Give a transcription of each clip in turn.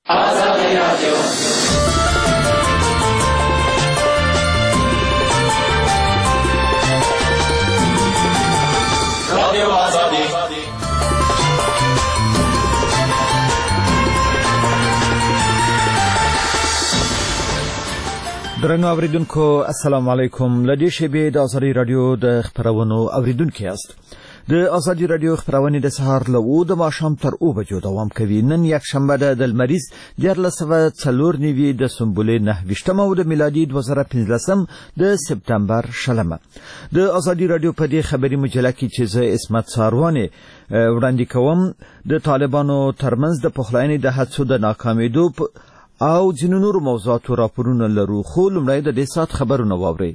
آزادی رادیو. رادیو آزادی. درنو اوریدونکو السلام علیکم. لدې شبې د آزادی رادیو د خبرونو اوریدونکو یاست. د آزادی رادیو خبرونه د سهار له 9 د ماښام تر 2 بجو دوام کوي. نن یک شنبه د لمریز 1404 د سنبله 9 او د میلادي 2015 د سپتمبر شلمه. د آزادی رادیو په دې خبري مجله کې چې زه اسمت ساروانه وړاندې کوم د طالبانو ترمنځ د پخلاینې د هڅو د ناکامیدو او ځینو نور موضوعاتو راپورونه لرو. خو لومړی د دې سات خبرونه واورئ.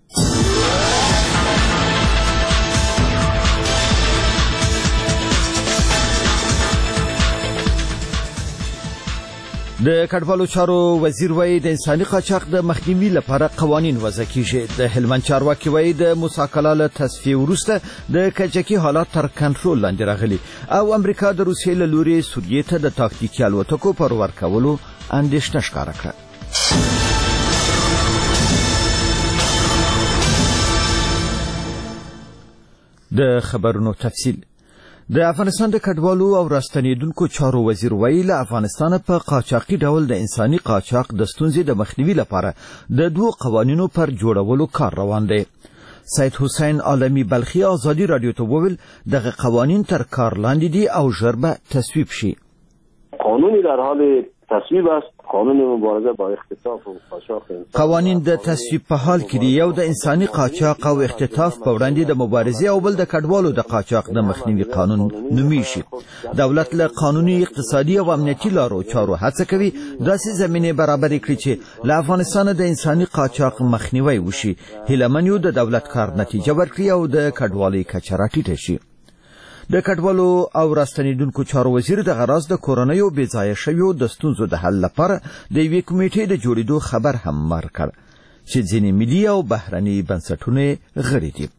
د کډوالو چارو وزیر وایي د انساني قاچاق د مخنیوي لپاره قوانین وضع کیږي. د هلمند چارواکي وایي د موسی کلا له تصفیې وروسته د کجکي حالات تر کنټرول لاندې راغلي او امریکا د روسیې له لوري سوریې ته د تاکتیکي الوتکو پر ورکولو اندېښنه ښکاره کړه. د خبرونو تفصیل. د افغانستان د کډوالو او راستنیدونکو چارو وزیر ویل له افغانستان په قاچاقي ډول د انساني قاچاق د ستونزې د مخنیوي لپاره د دوه قوانینو پر جوړولو کار روان دی. سید حسین عالمی بلخی آزادی رادیو ته وویل دغه قوانین تر کار لاندې دي او ژر به تصویب شي. قانونی در حال تصویب است. قانون مبارزه با اختطاف و قاچاق انسان. قوانین د تصویب په حال کې دي. یو د انساني قاچاق او اختطاف په وړاندې د مبارزې او بل د کډوالو د قاچاق د مخنیوي قانون نومیږي. دولت له قانوني اقتصادي او امنیتي لارو چارو هڅه کوي داسې زمینه برابر کړي چې له افغانستان د انساني قاچاق مخنیوي وشي. هیله یو د دولت کار نتیجه ورکړي او د کډوالۍ کچه راټیټه شي. د کډوالو او راستنیدونکو چارو وزیر د غراض د کورونیو بې ځایه شویو د ستونزو د حل لپاره د یوې کمیټې د جوړېدو خبر هم ورکړ چې ځینې ملي او بهرني بنسټونه غړي دي.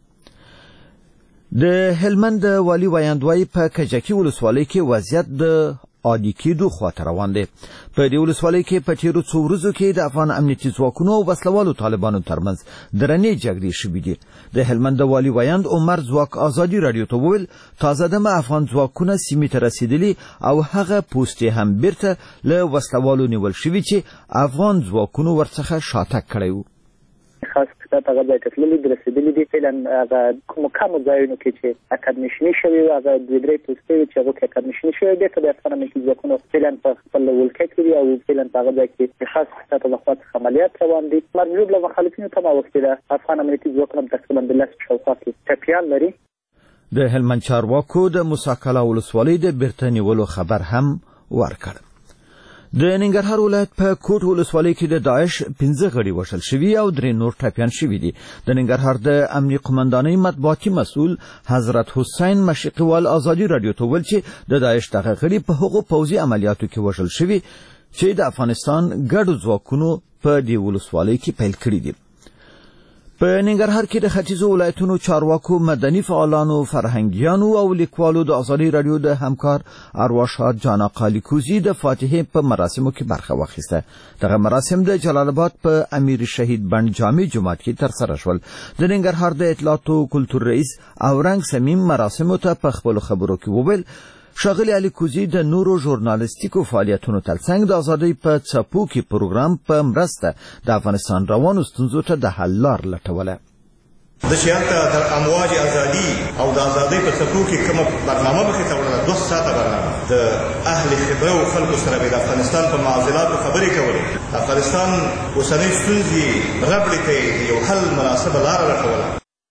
د هلمند والي ویاندوی په کجکي ولسوالۍ کې وضعیت د عادي کېدو خواته روان دی. په دې ولسوالۍ کې په تیرو څو ورځو کې د افغان امنیتي ځواکونو او وسلوالو طالبانو ترمنځ درنې جګړې شوې دي. د هلمند والي ویاند عمر ځواک آزادی رادیو ته وویل تازه دمه افغان ځواکونه سیمې ته رسیدلي او هغه پوستې هم بیرته له وسلوالو نیول شوي چې افغان ځواکونو ورڅخه شاتګ کړی و. خاص کتاب هغه ځای ته تللي دي رسېدلي دي. فعلا هغه کومو ځایونو کې چې اکاډمیشني شوي وو هغه دوې درې پوستې وې چې هغو کې اکاډمیشني شوي بېرته د افغان امنیتي ځواکونو فعلا په خپل ولکه کې دي او فعلا په هغه ځای کې د خاص کتاب له خوا څخه عملیات روان دي. مرجوب له مخالفینو ته اوښتې ده. افغان امنیتي ځواکونه تقریبا د 10 شاوخوا کې ټپیان لري. د هلمند چارواکو د موسی کلا ولسوالۍ د بیرته نیولو خبر هم ورکړ. د ننګرهار ولایت په کوټ ولسوالۍ کې د داعش 15 غړي وژل شوي او 3 نور ټپیان شوي دي. د ننګرهار د امنیه قومندانۍ مطبوعاتي مسؤل حضرت حسین مشقیوال آزادی رادیو ته ویل چې د داعش دغه غړي په هغو پوځي عملیاتو کې وژل شوي چې د افغانستان ګډو ځواکونو په دې ولسوالۍ کې پیل کړي دي. په ننګرهار کې د ختیځو ولایتونو چارواکو، مدني فعالانو، فرهنګیانو او لیکوالو د آزادی رادیو د همکار ارواښاد جانا قالیکوزي د فاتحې په مراسمو کې برخه واخیسته. دغه مراسم د جلال آباد په امیر شهید بند جامع جومات کې ترسره شول. د ننګرهار د اطلاعات او کلتور رئیس اورنګ سمیم مراسمو ته په خپلو خبرو کې وویل ښاغلي علیکوزي د نورو ژورنالیستیکو فعالیتونو ترڅنګ د ازادۍ په څپو کې پروګرام په مرسته د افغانستان روانو ستونزو ته د حل لار لټوله. د شیان ته د امواج ازادي او د ازادۍ په څپو کې کومه برنامه مخې ته وړله 2 ساعته برنامه د اهل خبره او خلکو سره به د افغانستان په معضلاتو خبرې کولې. د افغانستان اوسنۍ ستونزې ربړې ته یو حل مناسبه لاره لټوله.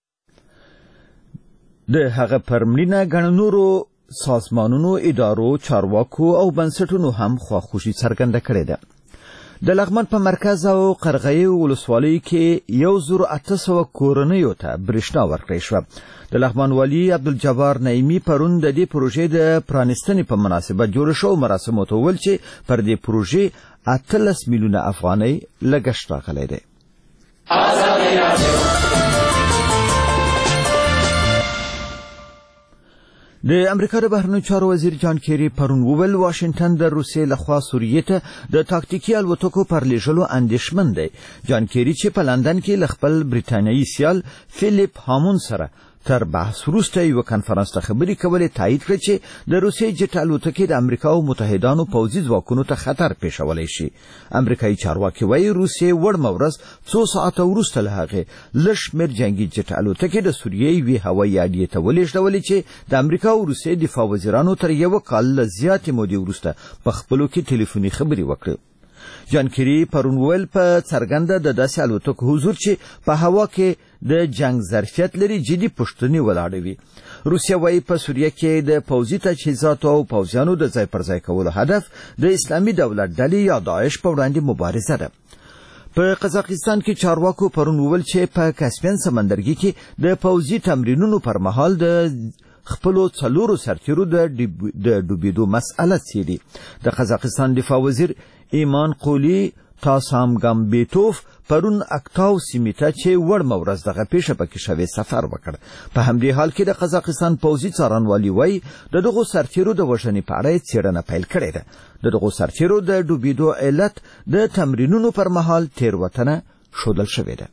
د هغه پر مړینه ګڼ نورو سازمانونو، ادارو، چارواکو او بنسټونو هم خواخوشي څرګنده کړې ده. د لغمان په مرکز او قرغې ولسوالۍ کې 1800 کورنیو ته برېښنا ورکړې شوه. د لغمان والي عبدالجبار نعیمي پرون د دې پروژې د پرانیستنې په مناسبت جوړ شو مراسمو ته وویل چې پر دې پروژې 18 میلیونه افغانۍ لګښت راغلی دی. د امریکا د بهرنیو چارو وزیر جان کیری پرون وویل واشنگټن د روسیې لخوا سوریې ته د تاکتیکي الوتکو پر لیږلو اندېښمن دی. جان کیری چې په لندن کې له خپل بریتانیایي سیال فیلیپ هامون سره تر بحث وروسته یو کنفرانس ته خبرې کولې تایید کړ چې د روسیې جټ الوتکې د امریکا او متحدانو پوځي ځواکونو ته خطر پیښولی شي. امریکایي چارواکي وایي روسیې وړمه ورځ څو ساعته وروسته له هغې لږ شمېر جنګي جټ الوتکې د سوریې یوې هوایي اډې ته ولېږدولې چې د امریکا او روسیې دفاع وزیرانو تر یوه کال له زیاتې مودې وروسته په خپلو کې ټلیفوني خبرې وکړې. جان کیری پرون وویل په څرګنده د داسې الوتکو حضور چې په هوا کې د جنگ ظرفیت لري جدي پوښتنې ولاړوي. روسیه وایي په سوریه کې د پوځي تجهیزاتو او پوځیانو د ځای پر ځای کولو هدف د اسلامي دولت ډلې یا داعش په وړاندې مبارزه ده. په قزاقستان کې چارواکو پرون وویل چې په کاسپین سمندرګي کې د پوځي تمرینونو پر مهال د خپلو څلورو سرتیرو د ډوبېدو مسأله څېړي. د قزاقستان دفاع وزیر ایمان قولی تاسامګامبیتوف پرون اکتاو سیمې ته چې وړمه ورځ دغه پیښه پکې شوې سفر وکړ. په همدې حال کې د قزاقستان پوځي څارنوالي وایي د دغو سرتیرو د وژنې په اړه څېړنه پیل کړې ده. د دغو سرتیرو د ډوبېدو علت د تمرینونو پر مهال تېروتنه ښودل شوې ده.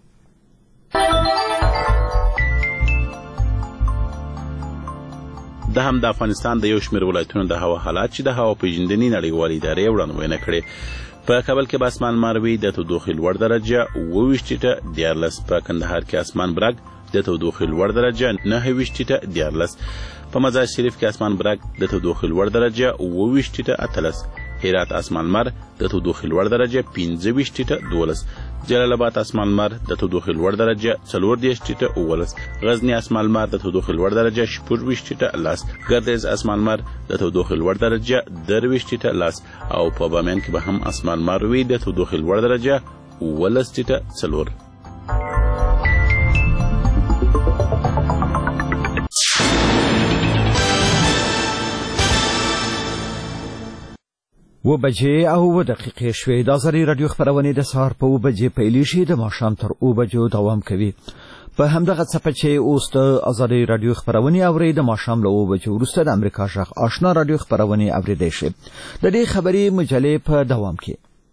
د هم د افغانستان د یو شمېر ولایتونو د هوا حالات چې د هوا پیژندنې نړیوالې ادارې وړاندوینه کړې. په کابل کې به اسمان ماروي د تودوخې لوړ درجه 22 په کندهار کې اسمان برګ د تودوخې لوړ درجه 9 په مزار شریف کې اسمان برګ د تودوخې لوړ درجه 22 هرات اسمان مر د تودوخې لوړ درجه 15 جلال آباد اسمان مر د تودوخې لوړ درجه 14 غزنی اسمان مر د تودوخې لوړ درجه 14 ګردیز اسمان مر د تودوخې لوړ درجه 13 او په بامیان کې به هم اسمان مر وي د تودوخې لوړ درجه 14. و بجې او 2 دقیقې شوې. د آزادۍ راډیو خپرونې د سهار په 2 بجې پیلیږي د ماښام تر 2 بجو دوام کوي. په همدغه څپه چې اوس د آزادۍ راډیو خپرونې اورئ د ماښام له 2 بجو وروسته د امریکا غږ آشنا راډیو خپرونې اورېدی شئ. د دې خبري مجلې په دوام کې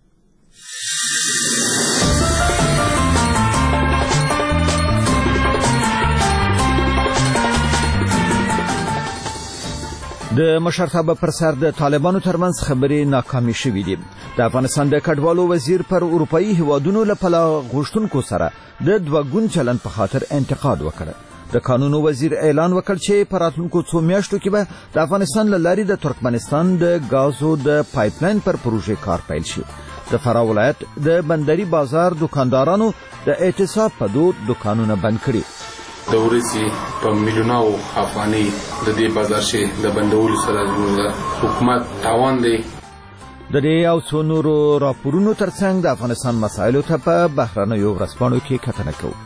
د مشرتابه پر سر د طالبانو ترمنځ خبرې ناکامې شوې دي. د افغانستان د کډوالو وزیر پر اروپایي هیوادونو له پله غوښتونکو سره د 2 ګون چلند په خاطر انتقاد وکړ. د قانونو وزیر اعلان وکړ چې په راتلونکو 2 میاشتو کې به د افغانستان له لارې د ترکمنستان د غازو د پایپلاین پر پروژې کار پیل شي. د فراه ولایت د بندري بازار دکاندارانو د اعتصاب په دود دکانونه بند کړي. د ورځې په میلیونو افغاني د دې بازار شي د بندولو سره د حکومت تاوان دی. د دې او څو نورو راپورونو ترڅنګ د افغانستان مسایلو ته په بهرنیو ورځپاڼو کې کتنه کوو.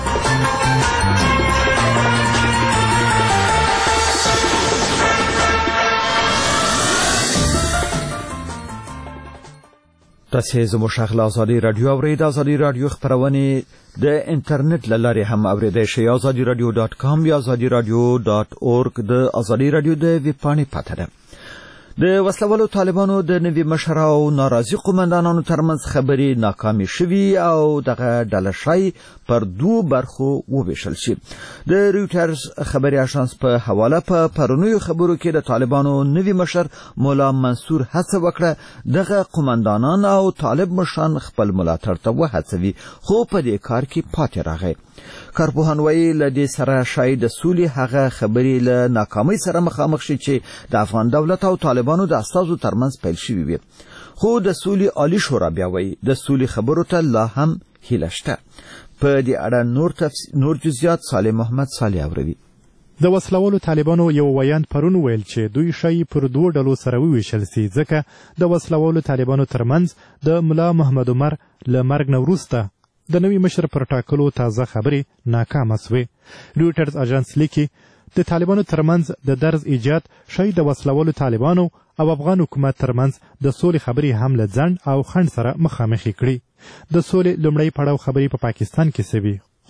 تاسې زموږ غږ له آزادۍ راډیو اورئ. د آزادۍ راډیو خپرونې د انټرنیټ له لارې هم اورېدی شئ. azadiiradio.com یا azadiiradio.org د آزادۍ راډیو د ویب پاڼې پته ده. د وسلوالو طالبانو د نوي مشر او ناراضي قومندانانو ترمنځ خبرې ناکامې شوي او دغه ډلهشای پر 2 برخو وویشل شي. د رویټرز خبري اژانس په حواله په پرونیو خبرو کې د طالبانو نوي مشر مولا منصور هڅه وکړه دغه قومندانان او طالب مشران خپل ملاتړ ته وهڅوي، خو په دې کار کې پاتې راغی. کارپوهان وایي له دې سره شاید د سولې هغه خبرې له ناکامۍ سره مخامخ شي چې د افغان دولت او طالبانو د استازو ترمنځ پیل شوي وي. خو د سولې عالی شورا بیا وایي د سولې خبرو ته لا هم هیله شته. په دې اړه نور جزئیات صالح محمد صالح اوروي. د وسلوالو طالبانو یو ویاند پرون ویل چې دوی شی پر 2 ډلو سره وویشل سي، ځکه د وسلوالو طالبانو ترمنځ د ملا محمد عمر له مرګ نه وروسته د نوي مشر پر ټاکلو تازه خبرې ناکامه سوې. رویټرز اژانس لیکي د طالبانو ترمنځ د درز ایجاد شاید د وسلوالو طالبانو او افغان حکومت ترمنځ د سولې خبرې هم له ځنډ او خنډ سره مخامخ کړي. د سولې لومړی پړاو خبرې په پاکستان کې سوي،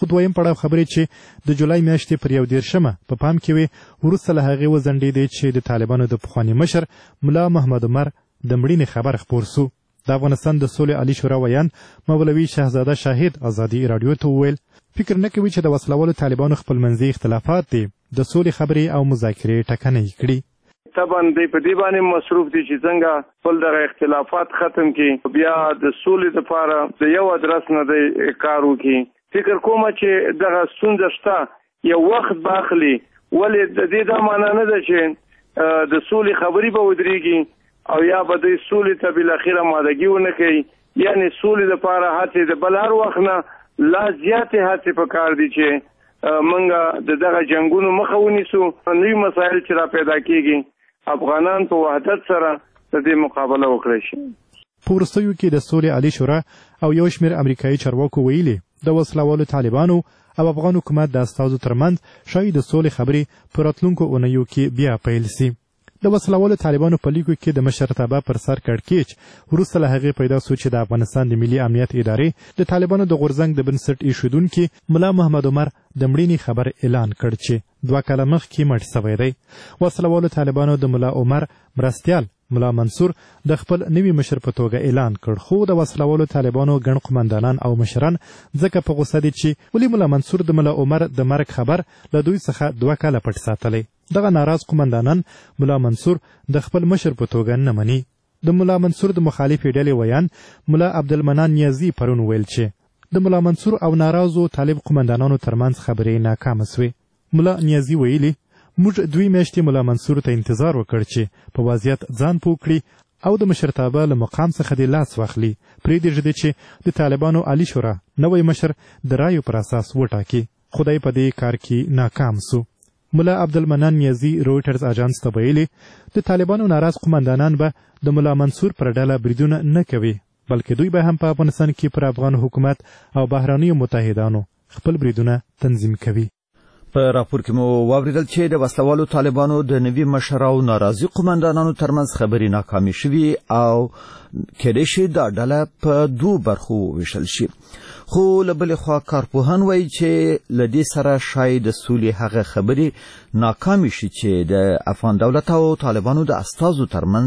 خو دویم پړاو خبرې چې د جولای میاشتې پر 11 په پام کې وي وروسته له هغې وځنډېدې چې د طالبانو د پخواني مشر ملا محمد عمر د مړینې خبر خپور سو. د افغانستان د سولې عالي شورا ویان مولوي شهزاده شاهد ازادي راډیو ته وویل فکر نه کوي چې د وسلوالو طالبانو خپلمنځي اختلافات دي د سولې خبرې او مذاکرې ټکنۍ کړي. طبعا دوی په دې باندې مصروف دي چې څنګه خپل دغه اختلافات ختم کړي بیا د سولې لپاره د یو ادرس نه د کار وکړي. فکر کوم چې دغه ستونزه شته یو وخت باخلي ولې د دې دا معنا نه ده چې د سولې خبرې به ودرېږي او یا به د سولې ته بالاخره مادګي ونه کوي. یعنی سولې لپاره هڅې د بل هر وخت نه لا زیاتې هڅې پکار دي چې موږ دغه جنګونو مخه ونیسو. نوي مسایل چې را پیدا کیږي افغانان په وحدت سره د دې مقابله وکړي شي. په وروستیو کې د سولې عالي شورا او یو شمېر امریکایي چارواکو ویلي د وسلوالو طالبانو او افغان حکومت د استازو ترمنځ ښایي د سولې خبرې په راتلونکو اونیو کې بیا پیل سي. د وسلوالو طالبانو په لیکو کې د مشرتابه پر سر کړکېچ وروسته له هغې پیدا سو چې د افغانستان د ملي امنیت ادارې د طالبانو د غورځنګ د بنسټ ایښودونکي ملا محمد عمر د مړینې خبر اعلان کړ چې 2 کاله مخکې مړ سوی دی. وسلوالو طالبانو د ملا عمر مرستیال ملا منصور د خپل نوي مشر په توګه اعلان کړ خو د وسلوالو طالبانو ګڼ قمندانان او مشران ځکه په غوسه دي چې ولې ملا منصور د ملا عمر د مرګ خبر له دوی څخه 2 کاله پټ ساتلی. دغه ناراض قمندانان ملا منصور د خپل مشر په توګه نه مني. د ملا منصور د مخالفې ډلې ویان ملا عبدالمنان نیازي پرون ویل چې د ملا منصور او ناراضو طالب قمندانانو ترمنځ خبرې ناکامه سوې. ملا نیازي ویلي موږ 2 میاشتې ملا منصور ته انتظار وکړ چې په وضعیت ځان پوه کړي او د مشرتابه له مقام څخه د لاس واخلي. پرېږدي چې د طالبانو عالي شورا نوی مشر د رایو پر اساس وټاکي. خدای په دې کار کې ناکام سو. ملا عبدالمنان نیازي رویټرز اجانس ته ویلي د طالبانو ناراض قمندانان به د ملا منصور پر ډله بریدونه نه کوي بلکې دوی به هم په افغانستان کې پر افغان حکومت او بهرانیو متحدانو خپل بریدونه تنظیم کوي. په راپور کې مو واوریدل چې د وسلوالو طالبانو د نوي مشر او ناراضي قمندانانو ترمنځ خبرې ناکامې شوي او کېدای شي دا ډله په 2 برخو وویشل شي. خو له بلې خوا کارپوهان وایي چې له دې سره شاید د سولې هغه خبرې ناکامې شي چې د افغان دولت او طالبانو د استازو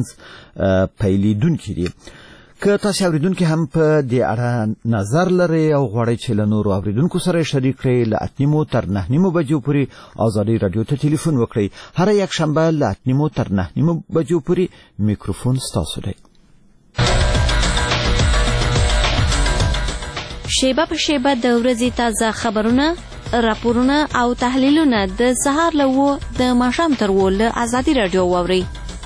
ترمنځ پیلیدونکي دي. که تاسو اوریدونکو هم په دې اړه نظر لرئ او غواړئ چې له نورو اوریدونکو سره شریک کړئ له 8:30 تر 9:30 بجو پورې ازادي رادیو ته ټلیفون وکړئ. هر یک شنبه له 8:30 تر 9:30 بجو پورې میکروفون ستاسو دی. شیبه په شیبه د ورځې تازه خبرونه، راپورونه او تحلیلونه د سهار له 9 د ماښام تر 10 له ازادي رادیو واورئ.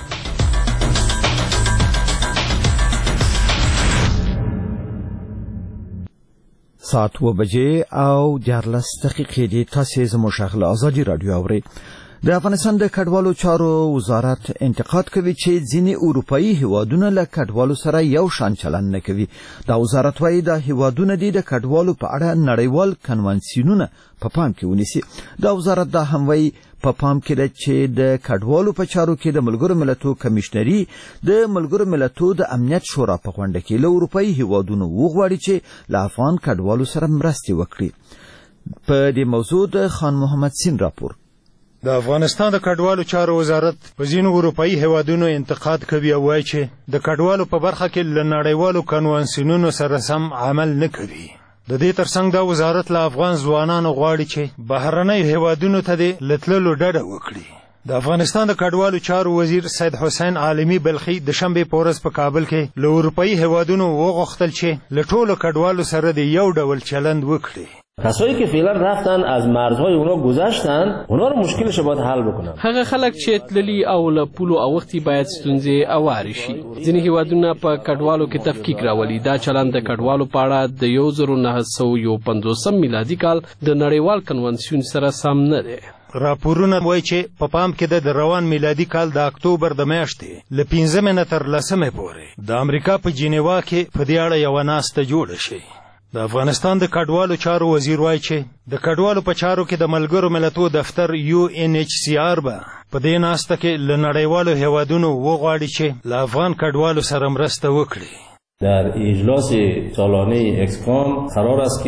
ساعت 2 بجې او 14 دقیقې دي. تاسو زموږ شغله ازادي رادیو اورئ. د افغانستان د کډوالو چارو وزارت انتقاد کوي چې ځینې اروپایي هیوادونه له کډوالو سره یو شان چلند نه کوي. دا وزارت وايي د هیوادونو د کډوالو په اړه نړیوال کنوانسیونونه په پام کې ونیسي. دا وزارت دا هم وايي په پام کې ده چې د کډوالو په چارو کې د ملګرو ملتونو کمیشنري د ملګرو ملتونو د امنیت شورا په غونډه کې له اروپایي هیوادونو وغواړي چې له افغان کډوالو سره مرستې وکړي. په دې موضوع د خان محمد سین راپور. د افغانستان د کډوالو چارو وزارت په ځینو اروپایي هیوادونو انتقاد کوي او وایي چې د کډوالو په برخه کې له نړیوالو کنوانسیونونو سره سم عمل نه کوي. د دې ترڅنګ دا وزارت له افغان ځوانانو غواړي چې بهرنۍ هیوادونو ته د لتللو ډډه وکړي. د افغانستان د کډوالو چارو وزیر سید حسین عالمی بلخی د شنبه په ورځ په کابل کې له اروپایي هیوادونو وغوښتل چې له ټولو کډوالو سره د یو ډول چلند وکړي. کسایی که فعلا رفتن از مرزهای اونا گذشتن اونا رو مشکلش باید حل بکنن. هغه خلک چې تللی او له پولو اوختي باید ستونزې اواري شي. ځینې هیوادونه په کډوالو کې تفکیک راولي. دا چلند د کډوالو په اړه د 1950 میلادي کال د نړیوال کنوانسیون سره سم نه دی. راپورونه وایي چې په پام کې د روان میلادي کال د اکتوبر د میاشتې له 15 تر 10 پورې د امریکا په جنیوا کې په دې اړه یوه ناسته جوړه شي. د افغانستان د کډوالو چارو وزیر وایي چې د کډوالو په چارو کې د ملګرو ملتونو دفتر UNHCR به په دې ناسته کې له نړیوالو هیوادونو وغواړي چې له افغان کډوالو سره مرسته وکړي. در اجلاس سالانه اکسکام قرار است که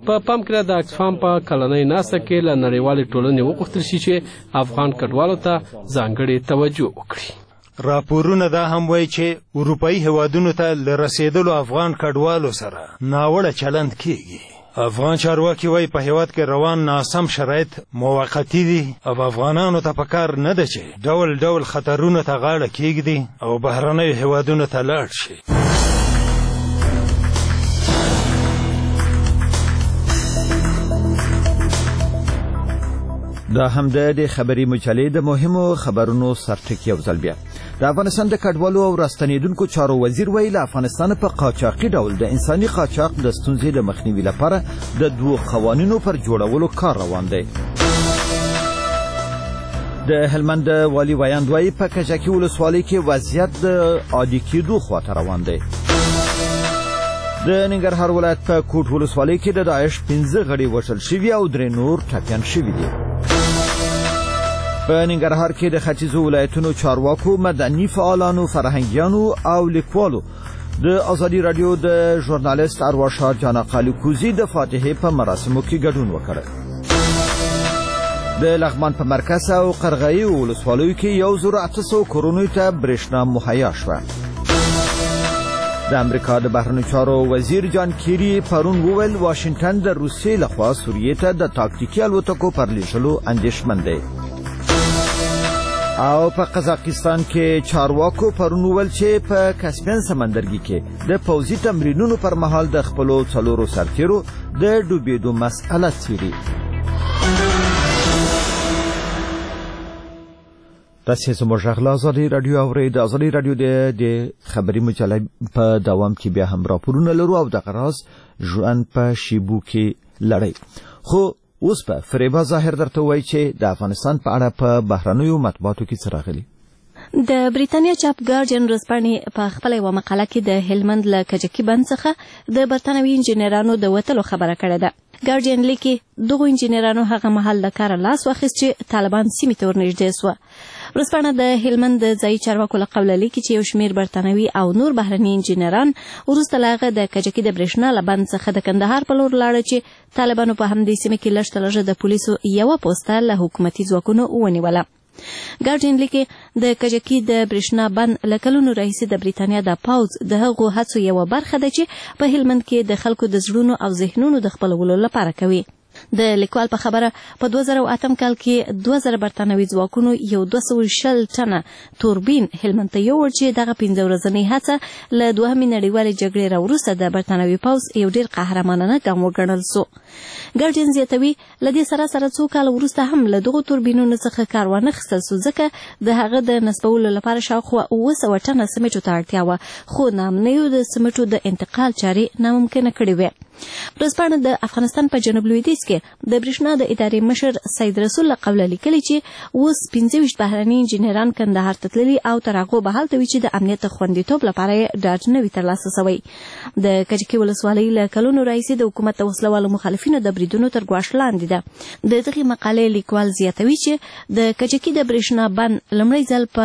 په پام کې د اکسفام په کلنۍ ناسته کې له نړیوالې ټولنې وغوښتل شي چې افغان کډوالو ته ځانګړې توجه وکړي. راپورونه دا هم وایي چې اروپایي هیوادونو ته له رسیدلو افغان کډوالو سره ناوړه چلند کیږي. افغان چارواکي وایي په هیواد کې روان ناسم شرایط موقتي دي او افغانانو ته پکار نه ده چې ډول ډول خطرونو ته غاړه کېږدي او بهرنیو هیوادونو ته لاړ شي. دا هم د خبري مجلې د مهمو خبرونو سرټکی یو ځل بیا. د افغانستان د کډوالو او راستنیدونکو چارو وزیر ویل افغانستان په قاچاقي ډول د انساني قاچاق د ستونزې د مخنیوي لپاره د دوه قوانینو پر جوړولو کار روان دی. د هلمند والي ویاند وایي په کجکي ولسوالۍ کې وضعیت د عادي کېدو خواته روان دی. د ننګرهار ولایت په کوټ ولسوالۍ کې د داعش 15 غړي وژل شوي او 3 نور ټپیان شوي دي. په ننګرهار کې د ختیځو ولایتونو چارواکو، مدني فعالانو، فرهنګیانو او لیکوالو د ازادي رادیو د ژورنالیست ارواښاد جانا قالوکوزي د فاتحې په مراسمو کې ګډون وکړ. د لغمان په مرکز او قرغې ولسوالیو کې 1800 کورونو ته برېښنا مهیا شوه. د امریکا د بهرنیو چارو وزیر جان کیری پرون وویل واشنگټن د روسیې لخوا سوریې ته د تاکتیکي الوتکو پر لیږلو اندېښمن دی. او په قزاقستان کې چارواکو پرون وویل چې په کاسپین سمندرګي کې د پوځي تمرینونو پر مهال د خپلو څلورو سرتیرو د ډوبېدو مسئله څېړي. تاسې زموږ غږ له ازادي راډیو اورئ. د ازادي راډیو د خبري مجلې په دوام کې بیا هم راپورونه لرو او دغه راز ژوند په شیبو کې لړۍ. خو اوس په فریبا ظاهر درته وایي چې د افغانستان په اړه په بهرنیو مطبوعاتو کې څه راغلي. د بریتانیا چاپ ګارډین ورځپاڼې په خپله یوه مقاله کې د هلمند له کجکي بند څخه د برتانوي انجینرانو د وتلو خبره کړې ده. ګارډین لیکي دغو انجینرانو هغه مهال د کاره لاس واخیست چې طالبان سیمې ته ورنږدې سوه. ورځپاڼه د هلمند د ځایي چارواکو له قوله لیکي چې یو شمېر برتانوي او نور بهرني انجینران وروسته له هغه د کجکي د برېښنا له بند څخه د کندهار په لور لاړه چې طالبانو په همدې سیمه کې لږ تر لږه د پولیسو یوه پوسته له حکومتي ځواکونو ونیوله. ګارډین لیکي د کجکي د برېښنا بند له کلونو راهیسې د بریتانیا د پوځ د هغو هڅو یوه برخه ده چې په هلمند کې د خلکو د زړونو او ذهنونو د خپلولو لپاره کوي. د لیکوال په خبره په 2008 کال کې 2000 برتانوي ځواکونو یو 220 ټنه توربین هلمند ته یووړ چې دغه 15 ورځنۍ هڅه له دوهمې نړیوالې جګړې راوروسته د برتانوي پوځ یو ډېر قهرمانانه ګام وګڼل سو. ګارډین زیاتوي له دې سره څو کال وروسته هم له دغو توربینونو څخه کار وانخیستل سو ځکه د هغه د نصبولو لپاره شاوخوا 700 ټنه سمټو ته اړتیا وه خو نامنیو د سمټو د انتقال چارې ناممکنه کړې وې. ورځپاڼه د افغانستان په جنوب لویدیځ کې د برېښنا د ادارې مشر سید رسول له قوله لیکلي چې اوس 25 بهرني انجینران کندهار ته تللي او تر هغو به هلته وي چې د امنیت خوندیتوب لپاره یې ډاډ نه وي ترلاسه سوی. د کجکي ولسوالۍ له کلونو راهیسې د حکومت د وسلوالو مخالفینو د بریدونو تر ګواښ لاندې ده. د دغې مقالې لیکوال زیاتوي چې د کجکي د برېښنا بند لومړی ځل په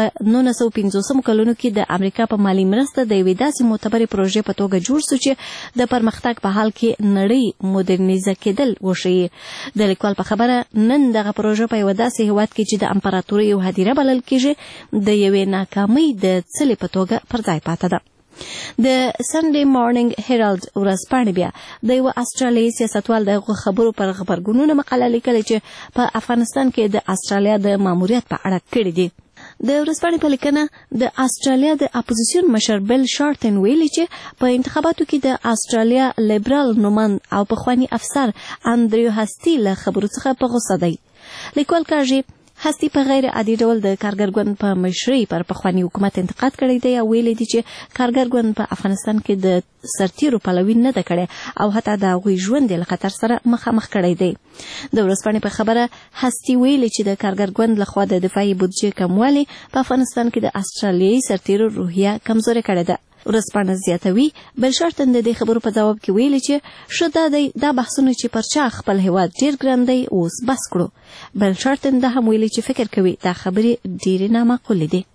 1950 کلونو کې د امریکا په مالي مرسته د یوې داسې معتبرې پروژې په توګه جوړ سو چې د پرمختګ په حال کې نړۍ مدرنیزه کېدل وښیي. د لیکوال په خبره نن دغه پروژه په یوه داسې هېواد کې چې د امپراتورۍ یو هدیره بلل کېږي د یوې ناکامۍ د څلې په توګه پر ځای پاته ده. د سنډې مارنینګ هیرالډ ورځپاڼې بیا د یوه استرالیایي سیاستوال د هغو خبرو پر غبرګونونه مقاله لیکلې چې په افغانستان کې د استرالیا د ماموریت په اړه کړي دي. د ورځپاڼې په لیکنه د استرالیا د اپوزیسیون مشر بیل شارټن ویلي چې په انتخاباتو کې د استرالیا لیبرال نوماند او پخوانی افسر اندریو هستی له خبرو څخه په غوسه دی. لیکوال کاږي هستی په غیر عادي ډول د کارګر ګوند په مشرۍ پر پخوانی حکومت انتقاد کړی دی او ویلي دی چې کارګر ګوند په افغانستان کې د سرتیرو پلوي نه ده کړې او حتی د هغوی ژوند یې له خطر سره مخامخ کړی دی. د ورځپاڼې په خبره هستی ویلي چې د کارګر ګوند لخوا د دفاعي بودجې کموالی په افغانستان کې د استرالیایي سرتیرو روحیه کمزورې کړې ده. ورځپاڼه زیاتوي بل شارټن د دې خبرو په ځواب کې ویلي چې ښه دا بحثونه چې پر چا خپل هیواد ډېر ګران دی اوس بس کړو. بل شارټن دا هم ویلي چې فکر کوي دا خبرې ډېرې نامعقولې دي.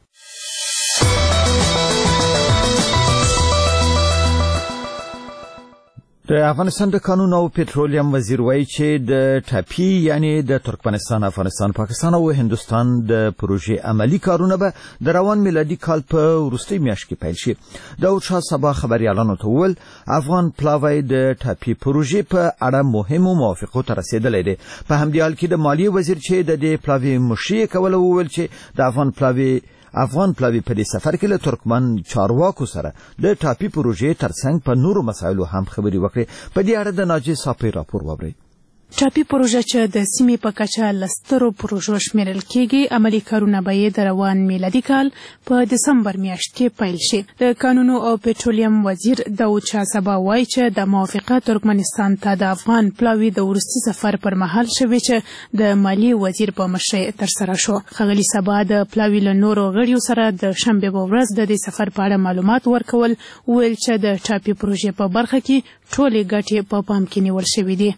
د افغانستان د قانون او پټرولیم وزیر وایي چې د ټاپي یعنی د ترکمنستان، افغانستان، پاکستان او هندوستان د پروژې عملی کارونه به د روان میلادي کال په وروستۍ میاشت کې پیل شي. داود شاه سبا خبريالانو ته وویل افغان پلاوی د ټاپي پروژې په اړه مهمو موافقو ته رسیدلی دی. په همدې حال کې د مالیې وزیر چې د دې پلاوی مشري کوله وویل چې د افغان پلاوی په دې سفر کې له ترکمن چارواکو سره د ټاپي پروژې ترڅنګ په نورو مسایلو هم خبرې وکړې. په دې اړه د ناجی صافی راپور واورئ. ټاپي پروژه چې د سیمې په کچه لسترو پروژو شمیرل کېږي، عملی کارونه به یې د روان میلادي کال په دسمبر میاشت کې پیل شي. د قانونو او پټرولیم وزیر داود شاه سبا وایي چې د موافقه ترکمنستان ته د افغان پلاوی د وروستي سفر پر مهال شوې چې د مالیې وزیر په مشرۍ ترسره شو. ښاغلي سبا د پلاوی له نورو غړیو سره د شنبې په ورځ د دې سفر په اړه معلومات ورکول، ویل چې د ټاپي پروژې په برخه کې ټولې ګټې په پام کې نیول شوې دي.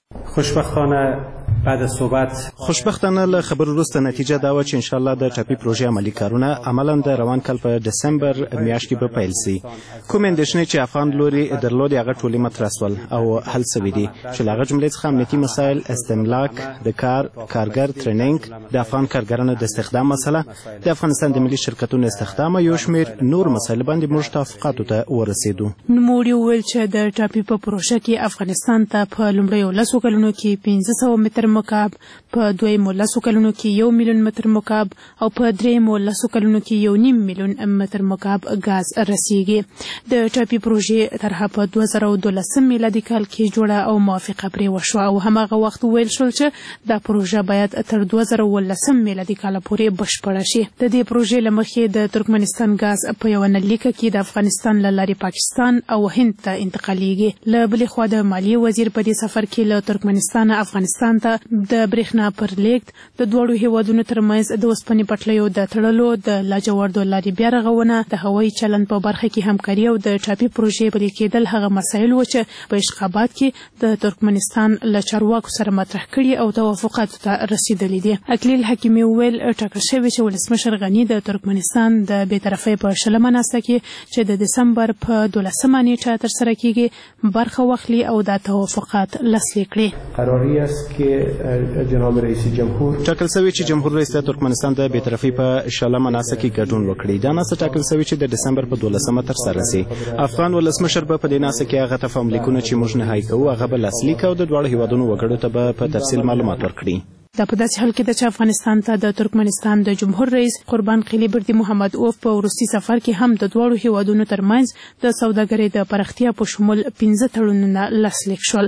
خوشبختانه له خبرو وروسته نتیجه دا و چې انشاءالله د ټاپي پروژې عملی کارونه عملاً د روان کال په دسمبر میاشت کې به پیل سي. کوم اندېښنې چې افغان لوري درلودې هغه ټولې مطرح سول او حل سوي دي، چې له هغه جملې څخه امنیتي مسایل، استملاک د کارګر ترینینګ، د افغان کارګرانو د استخدام مسله، د افغانستان د ملي شرکتونو استخدام، یو شمېر نور مسایل باندې موږ توافقاتو ته ورسېدو. نوموړي وویل چې د ټاپي په پروژه کې افغانستان ته په لومړیو 10 کلونو کې 1500 متر مکعب، په دویمو 10 کلونو کې 1 میلیون متر مکعب او په دریمو 10 کلونو کې 1.5 میلیون متر مکعب غاز رسیږي. د ټاپي پروژې طرحه په 2012 میلادي کال کې جوړه او موافقه پرې وشوه او هماغه وخت ویل شول چې دا پروژه باید تر 2019 میلادي کال پورې بشپړه شي. د دې پروژې له مخې د ترکمنستان غاز په یو نلیکه کې د افغانستان له لارې پاکستان او هند ته انتقالیږي. له بلې خوا د مالیې وزیر په دې سفر کې له ترکمنستان افغانستان ته د برېښنا پر لیږد، د دواړو هیوادونو ترمنځ د اوسپنې پټلیو د تړلو، د لاجوردو لارې بیا رغونه، د هوایي چلند په برخه کې همکاري او د ټاپي پروژې پلي کېدل هغه مسایل و چې په اشخابات کې د ترکمنستان له چارواکو سره مطرح کړي او توافقاتو ته رسیدلي دي. اکلیل حکیمي وویل ټاکل شوی چې ولسمشر غني د ترکمنستان د بېطرفۍ په 20مه ناسته کې چې د دسمبر په 12مه نیټه ترسره کېږي برخه واخلي او دا توافقات لاسلیک کړي. قراری است که جناب رئیس جمهور ټاکل شوی چې جمهور رئیس د ترکمنستان د بېطرفۍ په 20مه ناسته کې ګډون وکړي. دا ناسته ټاکل شوی چې د دسمبر په 12مه ترسره شي. افغان ولسمشر به په دې ناسته کې هغه تفاهم لیکونه چې موږ نهایی کوو هغه به لاسلیک او د دواړو هیوادونو وګړو ته به په تفصیل معلومات ورکړي. دا په داسې حال کې ده چې افغانستان ته د ترکمنستان د جمهور رئیس قربان قلی بردي محمد اوف په وروستي سفر کې هم د دواړو هیوادونو ترمنځ د سوداګرۍ د پراختیا په شمول 15 تړونونه لاسلیک شول.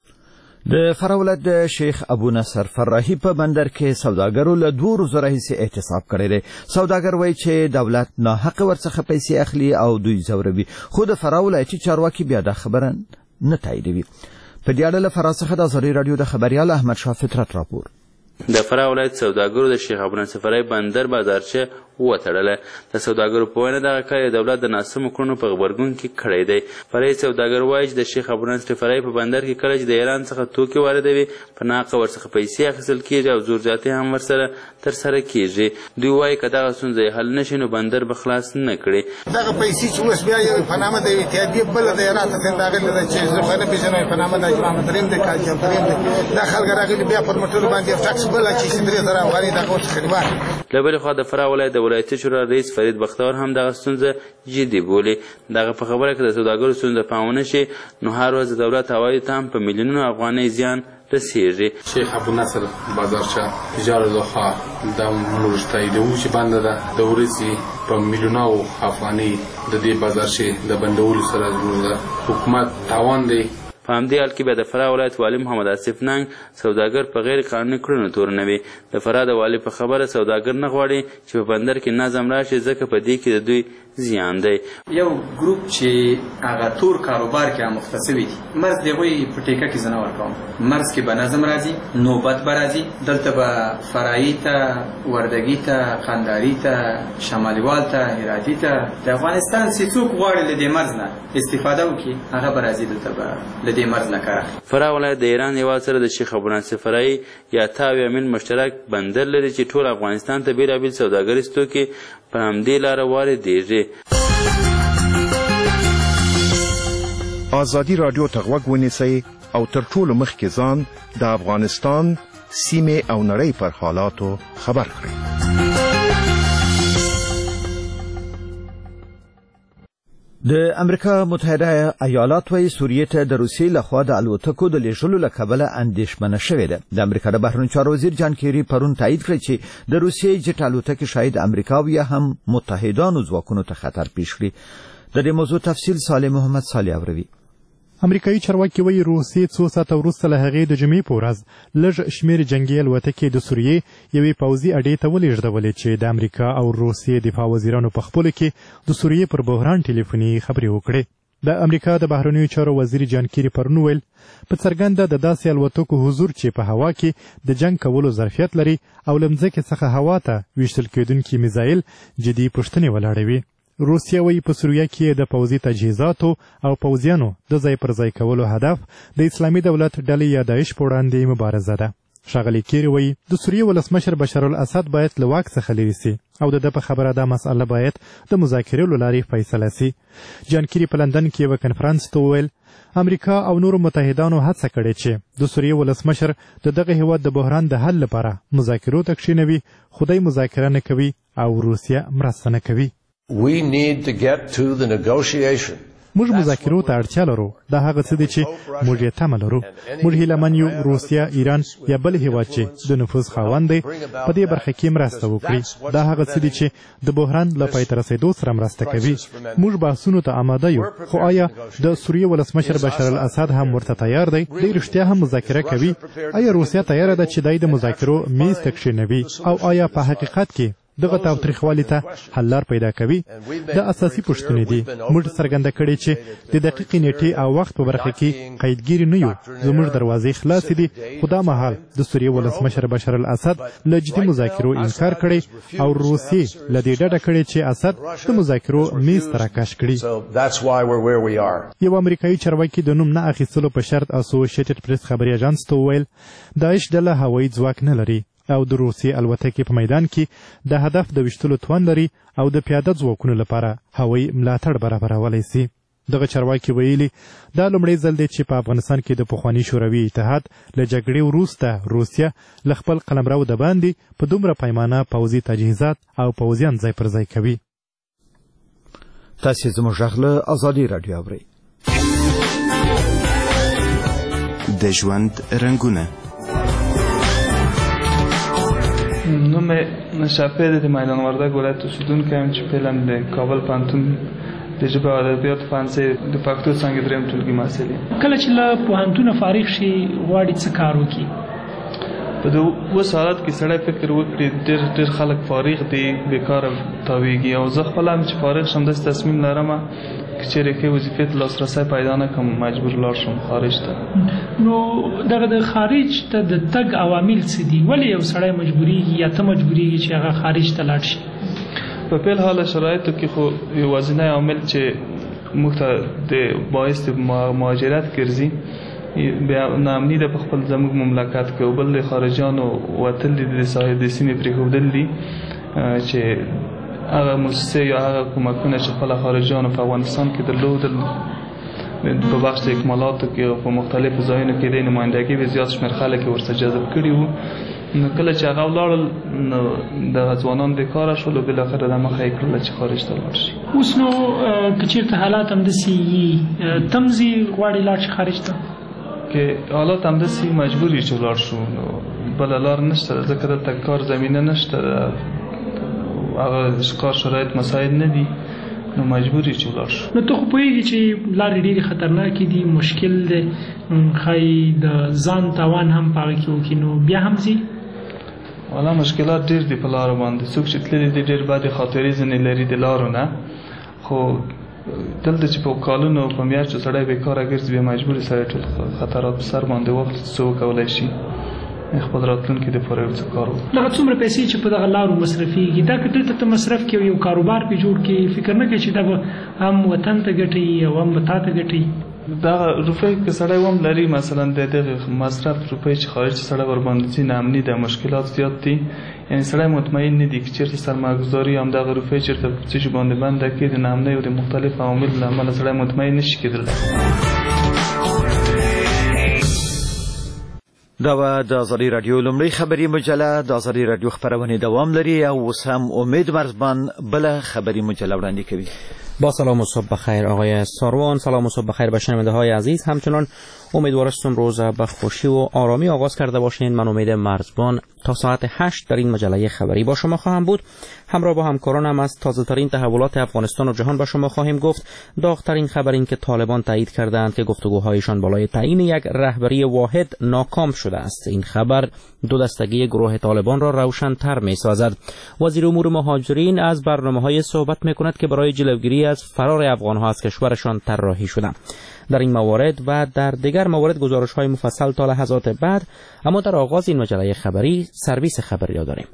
د فراه ولایت د شیخ ابو نصر فراهي په بندر کې سوداګرو له 2 ورځو راهیسې احتساب کړی دی. سوداګر وایي چې دولت ناحق ورڅخه پیسې اخلي او دوی ځوروي، خو د فراه ولایتي چارواکي بیا دا خبره نه تاییدوي. په دې اړه له فراه څخه د ازادي راډیو د خبریال احمد شاه فطرت راپور. د فراه ولایت سوداګرو د شیخ ابو نصر فراهي بندر بازارچه وتړله. د سوداګرو په وینا دغه کار د دولت د ناسمو کړنو په غبرګون کې کړی دی. فرهي سوداګر وایي چې د شیخ ابو نصر فراهي په بندر کې کله چې د ایران څخه توکي واردوي په ناقه ورڅخه پیسې اخیستل کېږي او زور زیاتۍ هم ورسره ترسره کېږي. دوی وایي که دغه ستونزه حل نه شي نو بندر به خلاص نه کړي. دغه پیسې چې اوس بیا یو په نامه د اتحادیې بله د ایران څخه راغلې ده چې زه خو نه پېژنم په نامه د اجرام دریم دی کالجیم دریم دی دا خلک راغلي بیا پر موټرو باندې یو ټاکس بله چې 3000 افغانۍ دغه اوس خریبان. له بلې خوا د فراه ولایت د ولایتي شورا رئیس فرید بختور هم دغه ستونزه جدي بولي. دغه په خبره کې د سوداګرو ستونزه پام ونه شي نو هر ورځ د دولت عواید ته هم په میلیونونو افغانۍ زیان رسیږي. شیخ ابو نصر بازارچه تجارت لخوا د موږ تاییدوو چې بنده ده د ورځې په میلیونو افغانۍ د دې بازارچه د بندولو سره زموږ د حکومت تاوان دی. په همدې حال کې بیا د فراه ولایت والي محمد آصف ننګ سوداګر په غیر قانوني کړنو تورنوي. د فراه د والي په خبره سوداګر نه غواړي چې په بندر کې نظم راشي ځکه په دې کې د دوی زیان دی. یو ګروپ چې هغه تور کاروبار کې مختصوي دي مرز دغوی په ټیکه کې زنه ورکوم مرز کې به نظم راځي، نوبت به راځي، دلته به فرایي ته، وردګي ته، قنداري ته، شمالیوال ته، هراتي ته د افغانستان چې څوک غواړي له دې مرز نه استفاده وکړي هغه به راځي دلته به له دې مرز نه کار اخلي. فراه ولایت د ایران هیواد سره د شیخ ابو نصر فراهي یا تاو یمن مشترک بندر لري چې ټول افغانستان ته بېلابېل سوداګریز توکي په همدې لاره واردېږي. ازادي رادیو ته غوږ ونیسئ او تر ټولو مخکې ځان د افغانستان سیمې او نړۍ پر حالاتو خبر کړئ. د امریکا متحده ایالات وايي سوریې ته د روسیې لخوا د الوتکو د لیږلو له کبله اندېښمنه شوې ده. د امریکا د بهرنیو چارو وزیر جان کیری پرون تایید کړ چې د روسیې جټ الوتکې شاید امریکا او یا هم متحدانو ځواکونو ته خطر پیښ کړي. د دې موضوع تفصیل صالح محمد صالح اوروي. امریکایي چارواکي وایي روسیې څو ساعته وروسته له هغې د جمعې په ورځ لږ شمېر جنګي الوتکې د سوریې یوې پوځي اډې ته ولېږدولې چې د امریکا او روسیې دفاع وزیرانو په خپلو کې د سوریې پر بحران ټلیفوني خبرې وکړې. د امریکا د بهرنیو چارو وزیر جان کیری پرون وویل په څرګنده د داسې الوتکو حضور چې په هوا کې د جنګ کولو ظرفیت لري او له مځکې څخه هوا ته ویشتل کېدونکي میزایل جدي پوښتنې ولاړوي. روسیه وایي په سوریه کې د پوځي تجهیزاتو او پوځیانو د ځای پر ځای کولو هدف د اسلامي دولت ډلې یا داعش په وړاندې مبارزه ده. ښاغلی کیری وایي د سوریې ولسمشر بشار الاسد باید له واک څخه لرې سي او د ده په خبره دا مسأله باید د مذاکرې له لارې فیصله سي. جان کیری په لندن کې یوه کنفرانس ته وویل امریکا او نورو متحدانو هڅه کړې چې د سوریې ولسمشر د دغه هیواد د بحران د حل لپاره مذاکرو ته کښېنوي خو دی مذاکره نه کوي او روسیه مرسته نه کوي. We need to get to the negotiation. موږ مذاکرو ته اړتیا لرو. دا هغه څه دی چې موږ یې تمه لرو. موږ هیله یو روسیه، ایران یا بل هیواد چې د نفوذ خاوند دی په دې برخه کې مرسته وکړي. دا هغه څه دی چې د بحران له پای ته رسېدو سره مرسته کوي. موږ بحثونو ته آماده یو، خو آیا د سوریې ولسمشر بشار الاسد هم ورته تیار دی؟ دی رښتیا هم مذاکره کوي؟ آیا روسیه تیاره ده چې دی د مذاکرو میز ته کښېنوي؟ او آیا په حقیقت کې دغه تاوتریخوالي ته حل لار پیدا کوي؟ دا اساسي پوښتنې دي. موږ څرګنده کړې چې د دقیقې نیټې او وخت په برخه کې قیدګیري نه یو. زموږ دروازې خلاصې دي، خو دا مهال د سوریې ولسمشر بشار الاسد له جدي مذاکرو انکار کړی او روسیې له دې ډډه کړې چې اسد د مذاکرو میز ته راکش کړي. یو امریکایي چارواکي د نوم نه اخیستلو په شرط اسوسییټډ پریس خبري اژانس ته وویل داعش ډله هوایي ځواک نه لري او د روسیې الوتکې په میدان کې د هدف د ویشتلو توان لري او د پیاده ځواکونو لپاره هوایي ملاتړ برابرولی سي. دغه چارواکي ویلي دا لومړی ځل دی چې په افغانستان کې د پخواني شوروي اتحاد له جګړې وروسته روسیه له خپل قلمرو د باندې په دومره پیمانه پوځي تجهیزات او پوځیان ځای پر ځای کوي. تاسې زموږ غږ له ازادي راډیو اورئ. د ژوند رنګونه نوم شفیع د میدان وردګ ولایت اوسیدونکی یم چې فعلا د کابل پوهنتون د ژبې او ادبیاتو پوهنځي د پښتو څانګې دریم ټولګي محصل یم. کله چې له پوهنتونه فارغ شي غواړي څه کار وکړي؟ په د اوس حالت کې سړی فکر وکړي ډېر خلک فارغ دي، بیکاره تاویږي او زه خپله هم چې فارغ شم داسې تصمیم لرم که چېرې ښې وظیفې ته لاسرسی پیدا نه کړم مجبور لاړ شم خارج ته. نو دغه د خارج ته د تګ عوامل څه دي؟ ولې یو سړی مجبوریږي یا ته مجبوریږي چې هغه خارج ته لاړ شي؟ په فعل حاله شرایطو کې خو یوازینی عامل چې موږ ته د باعث د مهاجرت ګرځي بیا ناامني ده په خپل زموږ مملکت کې او بل د خارجیانو وتل دي د سیمې پرېښودل دي چې هغه موسسې یا هغه کومکونه چې خپله خارجیانو په افغانستان کې درلودل په بخش د اکمالاتو کې او په مختلفو ځایونو کې د نمایندګۍ به زیات شمېر خلک یې ورته جذب کړي وو. نو کله چې هغه ولاړل نو دغه ځوانان بېکاره شول او بالاخره دا مخه یې کړله چې خارج ته لاړ شي. اوس نو که چېرته حالات همداسې وي ته هم ځې غواړې لاړ شي خارج ته؟ که حالات همداسې مجبور یو چې ولاړ شو نو بله لار نشته ده ځکه دلته کار زمینه نشته ده، هغه کار شرایط مساعد نه دي نو مجبور یې چې ولاړ شو. نو ته خو پوهېږي چې لارې ډېرې خطرناکې دي، مشکل دی، ښایي د ځان تاوان هم په هغه کې وکړي، نو بیا هم ځي؟ والا مشکلات ډېر دي په لارو باندې. څوک چې تللي دي ډېر بدې خاطرې ځینې لري د لارو نه، خو دلته چې په کالونو په میاشتو سړی بېکاره ګرځي بیا مجبور سړی ټول خطرات په سر باندې واخلي څه وکولی شي خپل راتلونکي دپاره یو څه کار وکړي. دغه څومره پیسې چې په دغه لارو مصرفېږي دا که دلته ته مصرف کړې یو کاروبار پرې جوړ کړې فکر نه کوې چې دا به هم وطن ته ګټوي او هم به تا ته ګټوي؟ دا روپۍ که سړی وم لري مثلا د دغه مصرف روپۍ چې خارج سړی ور باندې ځي نامني د مشکلات زیات دي یعنی سړی مطمئن نه دی چې چیرته سرمایه‌گذاری هم دغه روپۍ چیرته په څه باندې بنده کې د نامنۍ او د مختلف عوامل له امله سړی مطمئن نشي کېدلی. دا و د آزادی رادیو لومړی خبری مجله. د آزادی رادیو خبرونه دوام لري او اوس هم امید مرزبان بل خبری مجله وړاندې کوي. با سلام و صبح بخیر آقای ساروان. سلام و صبح بخیر به شنونده های عزیز. همچنان امیدوار هستم روز به خوشی و آرامی آغاز کرده باشین. من امید مرزبان تا ساعت 8 در این مجله خبری با شما خواهم بود. همراه با همکارانم از تازه ترین تحولات افغانستان و جهان با شما خواهیم گفت. داغ‌ترین خبر این که طالبان تایید کردند که گفتگوهایشان بالای تعیین یک رهبری واحد ناکام شده است. این خبر دو دستگی گروه طالبان را روشن‌تر می‌سازد. وزیر امور مهاجرین از برنامه‌های صحبت می‌کند که برای جلوگیری از فرار افغان‌ها از کشورشان طراحی شده. در این موارد و در دیگر موارد گزارش‌های مفصل تا لحظات بعد، اما در آغاز این مجله خبری سرویس خبری را داریم.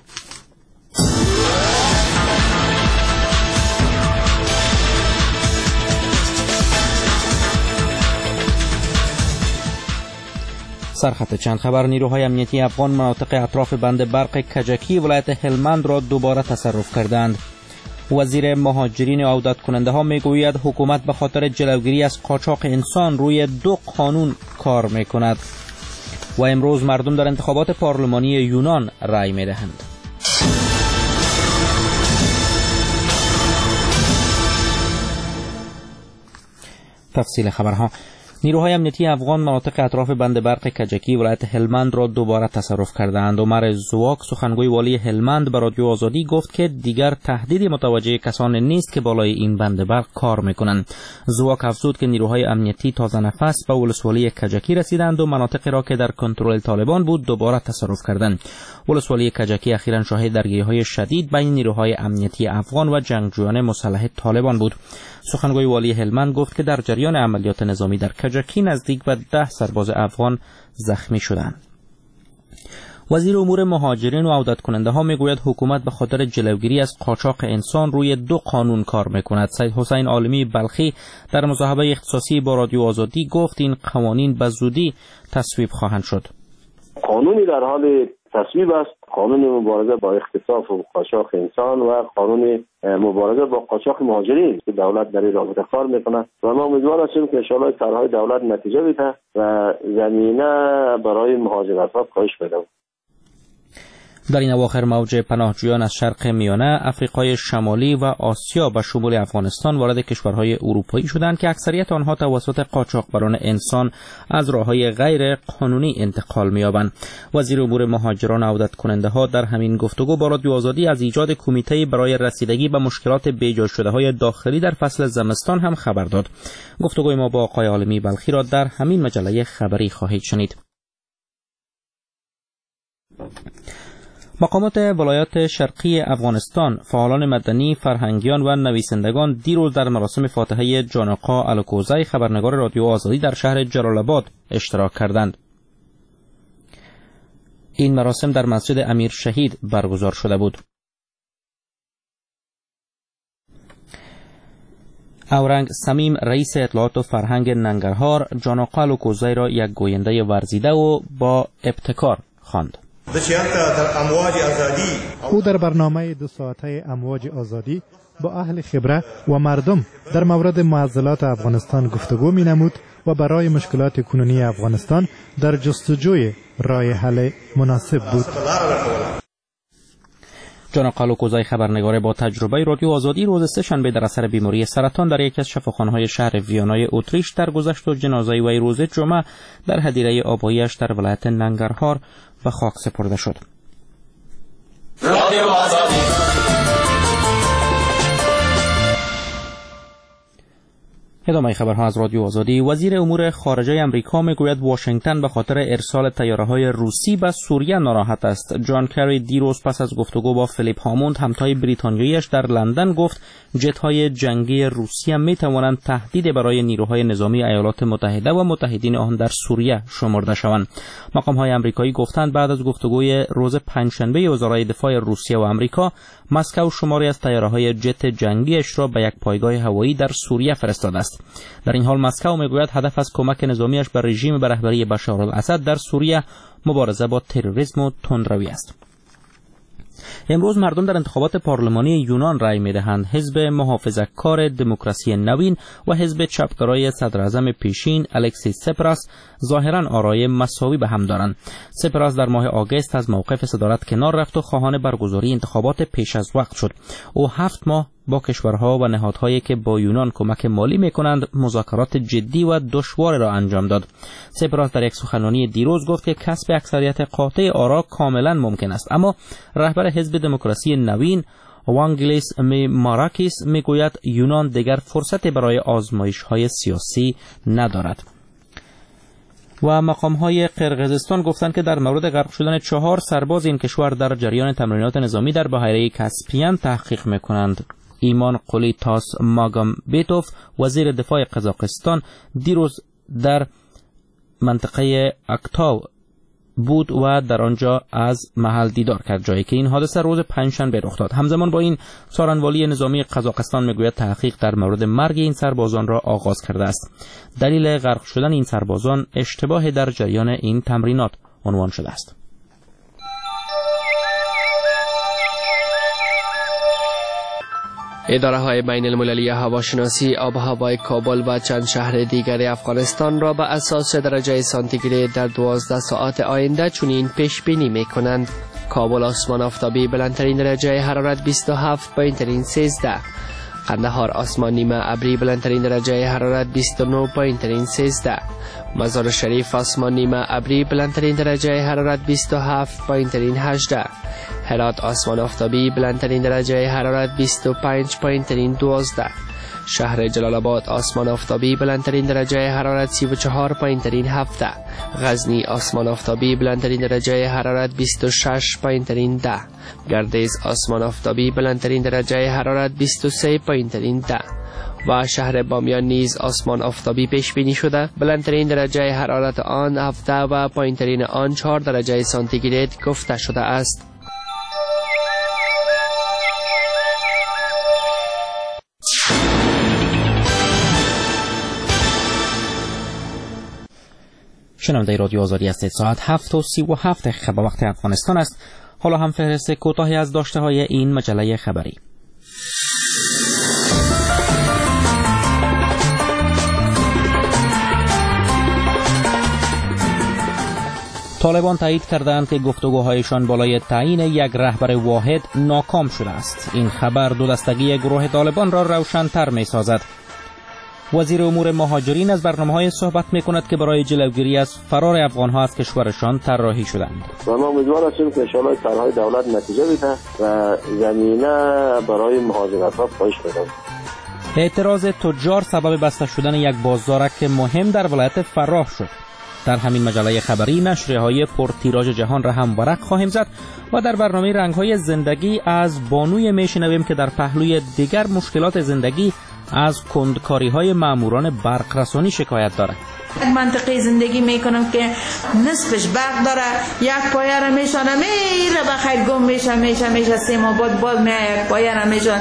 سرخط چند خبر. نیروهای امنیتی افغان مناطق اطراف بند برق کجکی ولایت هلمند را دوباره تصرف کردند. وزیر مهاجرین و عودت کننده ها میگوید حکومت به خاطر جلوگیری از قاچاق انسان روی 2 قانون کار میکند. و امروز مردم در انتخابات پارلمانی یونان رأی میدهند. تفصیل خبرها. نیروهای امنیتی افغان مناطق اطراف بند برق کجکی ولایت هلمند را دوباره تصرف کردند. عمر زواک سخنگوی والی هلمند به رادیو آزادی گفت که دیگر تهدیدی متوجه کسانی نیست که بالای این بند برق کار میکنند. زواک افزود که نیروهای امنیتی تازه نفس به ولسوالی کجکی رسیدند و مناطقی را که در کنترل طالبان بود دوباره تصرف کردند. ولسوالی کجکی اخیراً شاهد درگیری‌های شدید بین نیروهای امنیتی افغان و جنگجویان مسلح طالبان بود. سخنگوی والی هلمند گفت که در جریان عملیات نظامی در کجکی نزدیک به 10 سرباز افغان زخمی شدند. وزیر امور مهاجرین و عودت کننده ها میگوید حکومت به خاطر جلوگیری از قاچاق انسان روی 2 قانون کار میکند. سید حسین عالمی بلخی در مصاحبه اختصاصی با رادیو آزادی گفت این قوانین به زودی تصویب خواهند شد. قانونی در حال تصویب است، قانون مبارزه با اختطاف و قاچاق انسان و قانون مبارزه با قاچاق مهاجرین که دولت در این رابطه کار میکنه و ما امیدوار هستیم که ان شاء الله طرحهای دولت نتیجه بده و زمینه برای مهاجرت ها کاهش پیدا کنه. در این اواخر موج پناهجویان از شرق میانه، افریقای شمالی و آسیا به شمول افغانستان وارد کشورهای اروپایی شدند که اکثریت آنها توسط قاچاقبران انسان از راههای غیر قانونی انتقال می‌یابند. وزیر امور مهاجران و عودت کننده ها در همین گفتگو با رادیو آزادی از ایجاد کمیته برای رسیدگی به مشکلات بیجا شده‌های داخلی در فصل زمستان هم خبر داد. گفتگوی ما با آقای عالمی بلخی را در همین مجله خبری خواهید شنید. مقامات ولایات شرقی افغانستان، فعالان مدنی، فرهنگیان و نویسندگان دیروز در مراسم فاتحه جان آقا الکوزی خبرنگار رادیو آزادی در شهر جلال آباد اشتراک کردند. این مراسم در مسجد امیر شهید برگزار شده بود. اورنگ سمیم رئیس اطلاعات و فرهنگ ننگرهار جان آقا الکوزی را یک گوینده ورزیده و با ابتکار خواند. او در برنامه 2 ساعته امواج آزادی با اهل خبره و مردم در مورد معضلات افغانستان گفتگو می نمود و برای مشکلات کنونی افغانستان در جستجوی راه حل مناسب بود. جان آقا الکوزی خبرنگار با تجربه رادیو آزادی روز سه‌شنبه در اثر بیماری سرطان در یکی از شفاخانه‌های شهر ویانای اتریش درگذشت و جنازه وی روز جمعه در هدیره آبایی‌اش در ولایت ننگرهار به خاک سپرده شد. رادیو آزادی. ادامه خبرها از رادیو آزادی. وزیر امور خارجه امریکا میگوید واشنگتن به خاطر ارسال طیاره‌های روسی به سوریه ناراحت است. جان کری دیروز پس از گفتگو با فیلیپ هاموند همتای بریتانیایی‌اش در لندن گفت جت‌های جنگی روسیه می‌توانند تهدید برای نیروهای نظامی ایالات متحده و متحدین آن در سوریه شمرده شوند. مقام‌های آمریکایی گفتند بعد از گفتگوی روز پنجشنبه وزرای دفاع روسیه و آمریکا، مسکو شماری از طیاره‌های جت جنگیش را به یک پایگاه هوایی در سوریه فرستاده است. است. در این حال مسکو میگوید هدف از کمک نظامیش به رژیم به رهبری بشار الاسد در سوریه مبارزه با تروریسم و تندروی است. امروز مردم در انتخابات پارلمانی یونان رأی می‌دهند. حزب محافظه‌کار دموکراسی نوین و حزب چپگرای صدراعظم پیشین الکسیس سپراس ظاهراً آرای مساوی به هم دارند. سپراس در ماه آگوست از موقف صدارت کنار رفت و خواهان برگزاری انتخابات پیش از وقت شد. او 7 ماه با کشورها و نهادهایی که با یونان کمک مالی می‌کنند مذاکرات جدی و دشوار را انجام داد. سپراس در یک سخنرانی دیروز گفت که کسب اکثریت قاطع آرا کاملا ممکن است، اما رهبر حزب دموکراسی نوین وانگلیس ماراکیس میگوید یونان دیگر فرصت برای آزمایش‌های سیاسی ندارد. و مقام‌های قرقیزستان گفتند که در مورد غرق شدن 4 سرباز این کشور در جریان تمرینات نظامی در بحیره کاسپیان تحقیق می‌کنند. ایمان قلی تاس ماگامبیتوف وزیر دفاع قزاقستان دیروز در منطقه اکتاو بود و در آنجا از محل دیدار کرد، جایی که این حادثه روز پنجشنبه رخ داد. همزمان با این سارنوالی نظامی قزاقستان میگوید تحقیق در مورد مرگ این سربازان را آغاز کرده است. دلیل غرق شدن این سربازان اشتباه در جریان این تمرینات عنوان شده است. اداره های بین المللی هواشناسی آب و هوای کابل و چند شهر دیگر افغانستان را به اساس درجه سانتیگراد در 12 ساعت آینده چنین پیش بینی می کنند. کابل آسمان آفتابی بلندترین درجه حرارت 27 پایینترین 13. قندهار آسمان نیمه ابری بلندترین درجه حرارت 29 پایینترین 13. مزار شریف آسمان نیمه ابری بلندترین درجه حرارت 27 پایینترین 18. هرات آسمان آفتابی بلندترین درجه حرارت 25 پایینترین 12. شهر جلال آباد آسمان آفتابی بلندترین درجه حرارت 34 پایینترین 7. غزنی آسمان آفتابی بلندترین درجه حرارت 26 پایینترین 10. گردیز آسمان آفتابی بلندترین درجه حرارت 23 پایینترین 10. و شهر بامیان نیز آسمان آفتابی پیش بینی شده بلندترین درجه حرارت آن 7 و پایینترین آن 4 درجه سانتیگراد گفته شده است. شنونده رادیو آزادی است. ساعت 7:37 خبر وقت افغانستان است. حالا هم فهرست کوتاهی از داشته های این مجله خبری. طالبان تایید کردند که گفتگوهایشان بالای تعیین یک رهبر واحد ناکام شده است. این خبر دو دستگی گروه طالبان را روشن‌تر می‌سازد. وزیر امور مهاجرین از برنامه‌های صحبت می‌کند که برای جلوگیری از فرار افغان‌ها از کشورشان طراحی شدند. و ما امیدوار هستیم که ان شاء الله طرح‌های دولت نتیجه بده و زمینه برای مهاجرت‌ها کاهش پیدا کنه. اعتراض تجار سبب بسته شدن یک بازارک مهم در ولایت فراه شد. در همین مجله خبری نشریه‌های پرتیراژ جهان را هم ورق خواهیم زد و در برنامه رنگ‌های زندگی از بانوی میشنویم که در پهلوی دیگر مشکلات زندگی از کندکاری‌های ماموران برقرسانی شکایت دارد. منطقه زندگی میکنم که نصفش برق داره، یک پایه را میشانه میره بخیر گم میشه 3 ماه بعد باز میاد یک پایه را میشانه.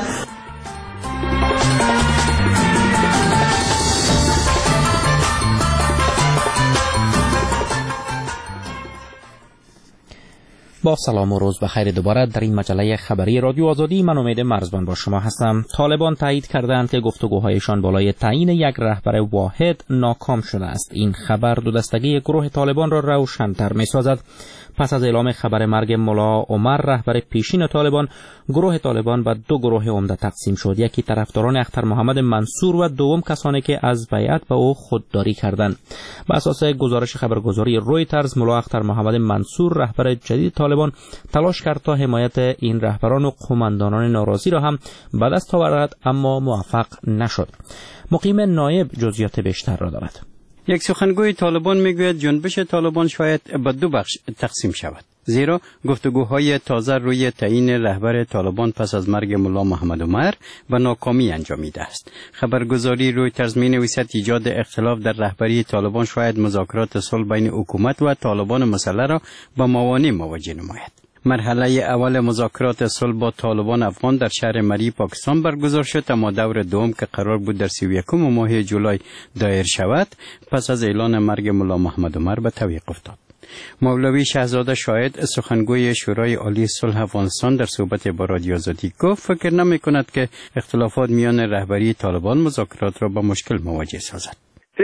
با سلام و روز بخیر دوباره در این مجله خبری رادیو آزادی. من امید مرزبان با شما هستم. طالبان تایید کردند که گفتگوهایشان بالای تعیین یک رهبر واحد ناکام شده است. این خبر دو دستگی گروه طالبان را روشن‌تر می‌سازد. پس از اعلام خبر مرگ ملا عمر رهبر پیشین طالبان، گروه طالبان به 2 گروه عمده تقسیم شد. یکی طرفداران اختر محمد منصور و دوم کسانی که از بیعت به او خودداری کردند. بر اساس گزارش خبرگزاری رویترز، ملا اختر محمد منصور رهبر جدید طالبان تلاش کرد تا حمایت این رهبران و قوماندانان ناراضی را هم به دست آورد، اما موفق نشد. مقیم نایب جزئیات بیشتر را دارد. یک سخنگوی طالبان میگوید جنبش طالبان شاید به 2 بخش تقسیم شود، زیرا گفتگوهای تازه روی تعیین رهبر طالبان پس از مرگ ملا محمد عمر به ناکامی انجامیده است. خبرگزاری رویترز می‌نویسد ایجاد اختلاف در رهبری طالبان شاید مذاکرات صلح بین حکومت و طالبان مسلح را به موانع مواجه نماید. مرحله اول مذاکرات صلح با طالبان افغان در شهر مری پاکستان برگزار شد، اما دور دوم که قرار بود در 31 ماه جولای دایر شود پس از اعلان مرگ ملا محمد عمر به تعویق افتاد. مولوی شهزاده شاهد سخنگوی شورای عالی صلح افغانستان در صحبت با رادیو آزادی گفت فکر نمی کند که اختلافات میان رهبری طالبان مذاکرات را با مشکل مواجه سازد.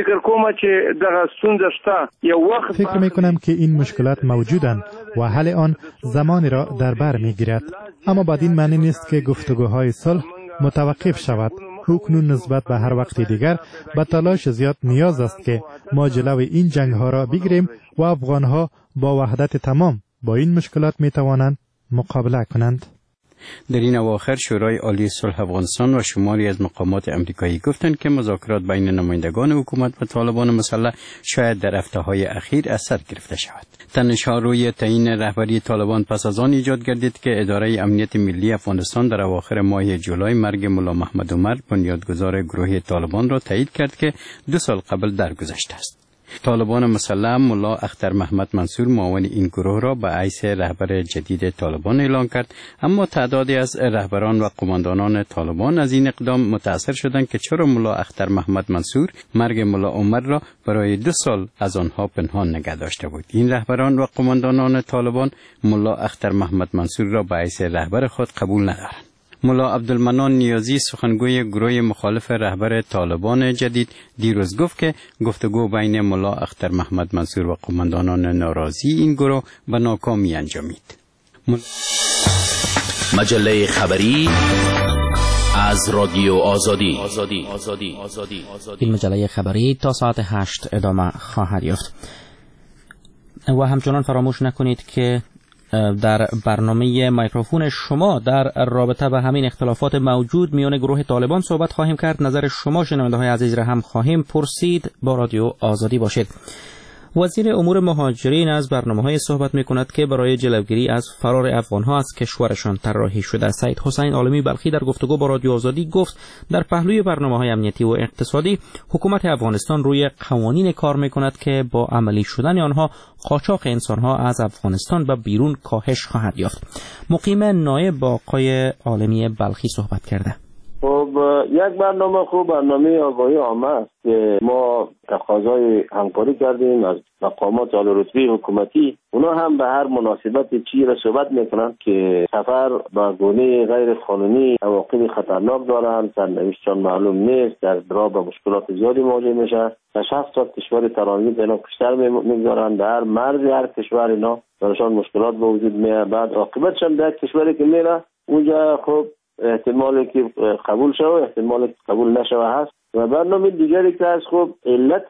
فکر می کنم که این مشکلات موجودند و حل آن زمانی را در بر می گیرد، اما بعد این معنی نیست که گفتگوهای صلح متوقف شود. اکنون نسبت به هر وقت دیگر به تلاش زیاد نیاز است که ما جلوی این جنگ ها را بگیریم و افغان ها با وحدت تمام با این مشکلات می توانند مقابله کنند. در این اواخر شورای عالی صلح افغانستان و شماری از مقامات امریکایی گفتند که مذاکرات بین نمایندگان حکومت و طالبان مسلح شاید در هفته‌های اخیر از سر گرفته شود. تنش‌ها روی تعیین رهبری طالبان پس از آن ایجاد گردید که اداره امنیت ملی افغانستان در اواخر ماه جولای مرگ ملا محمد عمر بنیادگذار گروه طالبان را تایید کرد که 2 سال قبل درگذشته است. طالبان مسلح ملا اختر محمد منصور معاون این گروه را به حیث رهبر جدید طالبان اعلام کرد، اما تعدادی از رهبران و قماندانان طالبان از این اقدام متأثر شدند که چرا ملا اختر محمد منصور مرگ ملا عمر را برای 2 سال از آنها پنهان نگه داشته بود. این رهبران و قماندانان طالبان ملا اختر محمد منصور را به حیث رهبر خود قبول ندارند. ملا عبدالمنان نیازی سخنگوی گروه مخالف رهبر طالبان جدید دیروز گفت که گفتگو بین ملا اختر محمد منصور و قماندانان ناراضی این گروه به ناکامی انجامید. مجله خبری از رادیو آزادی. این مجله خبری تا ساعت 8 ادامه خواهد یافت. و همچنان فراموش نکنید که در برنامه میکروفون شما در رابطه با همین اختلافات موجود میان گروه طالبان صحبت خواهیم کرد. نظر شما شنونده‌های عزیز را هم خواهیم پرسید. با رادیو آزادی باشید. وزیر امور مهاجرین از برنامه‌های صحبت می‌کند که برای جلوگیری از فرار افغان‌ها از کشورشان طراحی شده. سید حسین عالمی بلخی در گفتگو با رادیو آزادی گفت در پهلوی برنامه‌های امنیتی و اقتصادی حکومت افغانستان روی قوانین کار می‌کند که با عملی شدن آنها قاچاق انسان‌ها از افغانستان به بیرون کاهش خواهد یافت. مقیم نایب با آقای عالمی بلخی صحبت کرده. خب یک برنامه خوب برنامه آگاهی عامه است که ما تقاضای همکاری کردیم از مقامات عالی‌رتبه حکومتی. اونا هم به هر مناسبت چی را صحبت میکنند که سفر با گونه غیر قانونی عواقب خطرناک دارند، سرنوشتشان معلوم نیست، در راه به مشکلات زیادی مواجه میشه. تا 60 کشور ترانزیت اینا کشتر میگذارند، در مرز هر کشور اینا براشان مشکلات به وجود میاد. بعد عاقبتشان در کشوری که میره اونجا خب احتمالی که قبول شوه، احتمالی که قبول نشوه هست. و برنامه دیگری که از خب علت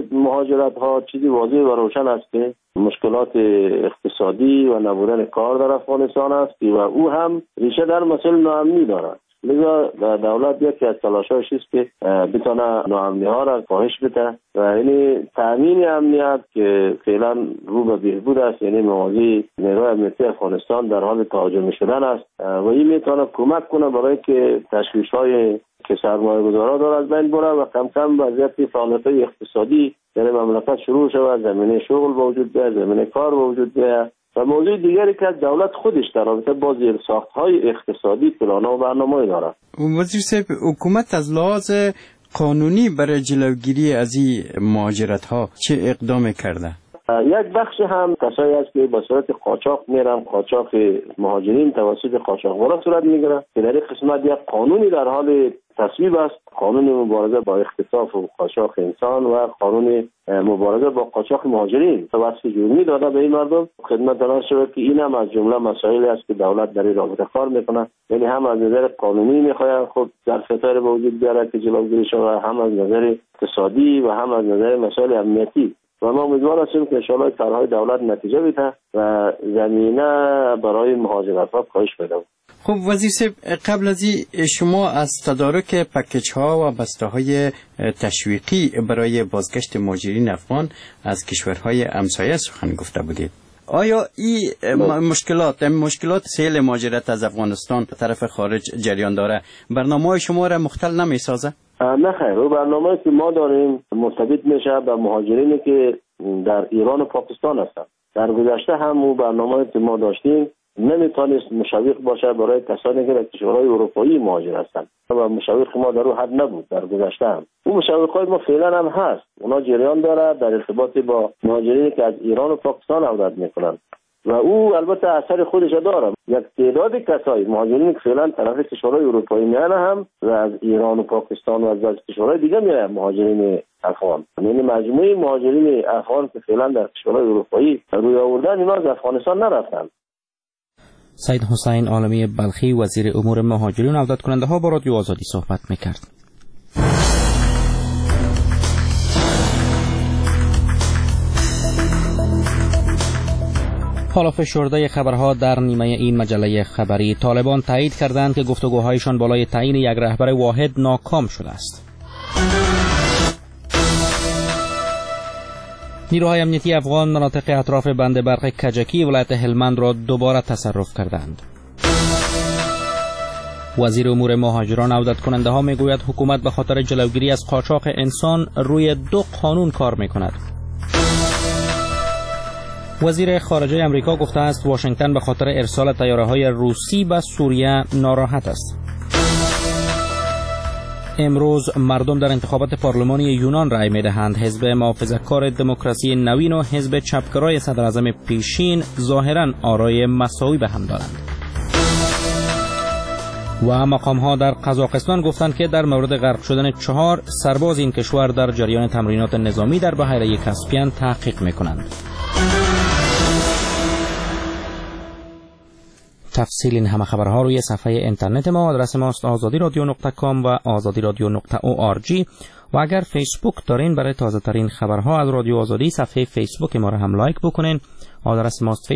مهاجرت ها چیزی واضح و روشن است که مشکلات اقتصادی و نبودن کار در افغانستان است و او هم ریشه در مسئله ناامنی دارد. لذا دولت یکی از تلاشاش است که بتونه ناامنی ها را کاهش بده و یعنی تامین امنیت که فعلا رو به بهبود است، یعنی موازی نیروی امنیتی افغانستان در حال تهاجم شدن است و این میتونه کمک کنه برای که تشویش های که سرمایه‌گذارا داره از بین بره و کم کم وضعیت فعالیت‌های اقتصادی در مملکت شروع شود، زمینه شغل به وجود بیاید، زمینه کار به وجود بیاید. و موضوع دیگری که دولت خودش در رابطه با زیرساخت‌های اقتصادی پلان‌ها و برنامه‌ای دارد. وزیر صاحب، حکومت از لحاظ قانونی برای جلوگیری از این مهاجرت‌ها چه اقدام کرده؟ یک بخش هم کسایی است که به صورت قاچاق میرن، قاچاق مهاجرین توسط قاچاقبرا صورت میگیره که در این قسمت یک قانونی در حال تصویب است، قانون مبارزه با اختطاف و قاچاق انسان و قانون مبارزه با قاچاق مهاجرین وصف جرمی داده به این مردم. خدمت دارم شود که این هم از جمله مسائلی است که دولت در این رابطه کار میکنه، یعنی هم از نظر قانونی میخواهد خود ظرفیت‌ها به وجود بیاره که جلوگیری شود، هم از نظر اقتصادی و هم از نظر مسائل امنیتی. و ما امیدوار هستیم که انشاءالله کارهای دولت نتیجه بده و زمینه برای مهاجرت‌ها کاهش پیدا کنه. خب وزیر صاحب، قبل از این شما از تدارک پکیج ها و بسته های تشویقی برای بازگشت مهاجرین افغان از کشورهای همسایه سخن گفته بودید. آیا این مشکلات سیل مهاجرت از افغانستان طرف خارج جریان داره؟ برنامه شما را مختل نمی سازه؟ نه خیر، و برنامه‌ای که ما داریم مرتبط میشه به مهاجرینی که در ایران و پاکستان هستند. در گذشته هم برنامه‌ای که ما داشتیم نمیتونست مشوق باشه برای کسانی که در کشورهای اروپایی مهاجر هستند و مشوق ما در حد نبود در گذشته هم. اون مشوق‌های ما فعلا هم هست، اونا جریان داره در ارتباط با مهاجرینی که از ایران و پاکستان عودت میکنن و او البته اثر خودش داره. یک تعداد کسایی مهاجرین که فعلا طرف کشورهای اروپایی میان هم و از ایران و پاکستان و از کشورهای دیگه میان مهاجرین افغان، یعنی مجموعه مهاجرین افغان که فعلا در کشورهای اروپایی روی آوردن اینا از افغانستان نرفتن. سید حسین عالمی بلخی وزیر امور مهاجرین و عودت کننده ها با رادیو آزادی صحبت میکرد. حالا فشرده خبرها در نیمه این مجله خبری. طالبان تایید کردند که گفتگوهایشان بالای تعیین یک رهبر واحد ناکام شده است. نیروهای امنیتی افغان مناطق اطراف بند برق کجکی ولایت هلمند را دوباره تصرف کردند. وزیر امور مهاجران عودت کننده ها میگوید حکومت به خاطر جلوگیری از قاچاق انسان روی 2 قانون کار میکند. وزیر خارجه امریکا گفته است واشنگتن به خاطر ارسال طیاره‌های روسی به سوریه ناراحت است. امروز مردم در انتخابات پارلمانی یونان رأی می‌دهند. حزب محافظه‌کار دموکراسی نوین و حزب چپگرای صدراعظم پیشین ظاهراً آرای مساوی به هم دارند. و مقام‌ها در قزاقستان گفتند که در مورد غرق شدن 4 سرباز این کشور در جریان تمرینات نظامی در بحیره کاسپین تحقیق می‌کنند. تفصیل این همه خبرها روی صفحه اینترنت ما. آدرس ماست azadi.radio.com و azadi.radio.org و اگر فیسبوک دارین برای تازه ترین خبرها از رادیو آزادی صفحه فیسبوک ما را هم لایک بکنین. آدرس ماست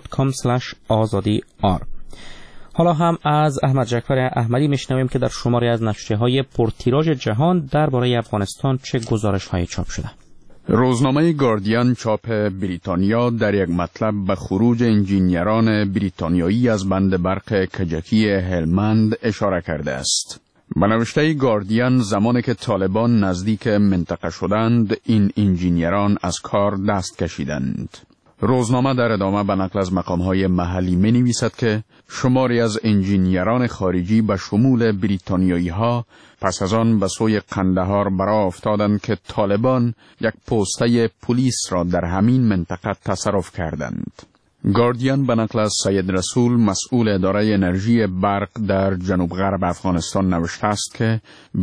facebook.com/azadi.r. حالا هم از احمد جعفر احمدی میشنویم که در شماری از نشریه‌های پرتیراژ جهان درباره افغانستان چه گزارش‌هایی چاپ شده. روزنامه گاردین چاپ بریتانیا در یک مطلب به خروج انجینیران بریتانیایی از بند برق کجکی هلمند اشاره کرده است. به نوشته گاردین زمانی که طالبان نزدیک منطقه شدند این انجینیران از کار دست کشیدند. روزنامه در ادامه به نقل از مقام‌های محلی می‌نویسد که شماری از انجینیران خارجی به شمول بریتانیایی‌ها پس از آن به سوی قندهار برآ افتادند که طالبان یک پسته پلیس را در همین منطقه تصرف کردند. گاردین به نقل از سید رسول مسئول اداره انرژی برق در جنوب غرب افغانستان نوشته است که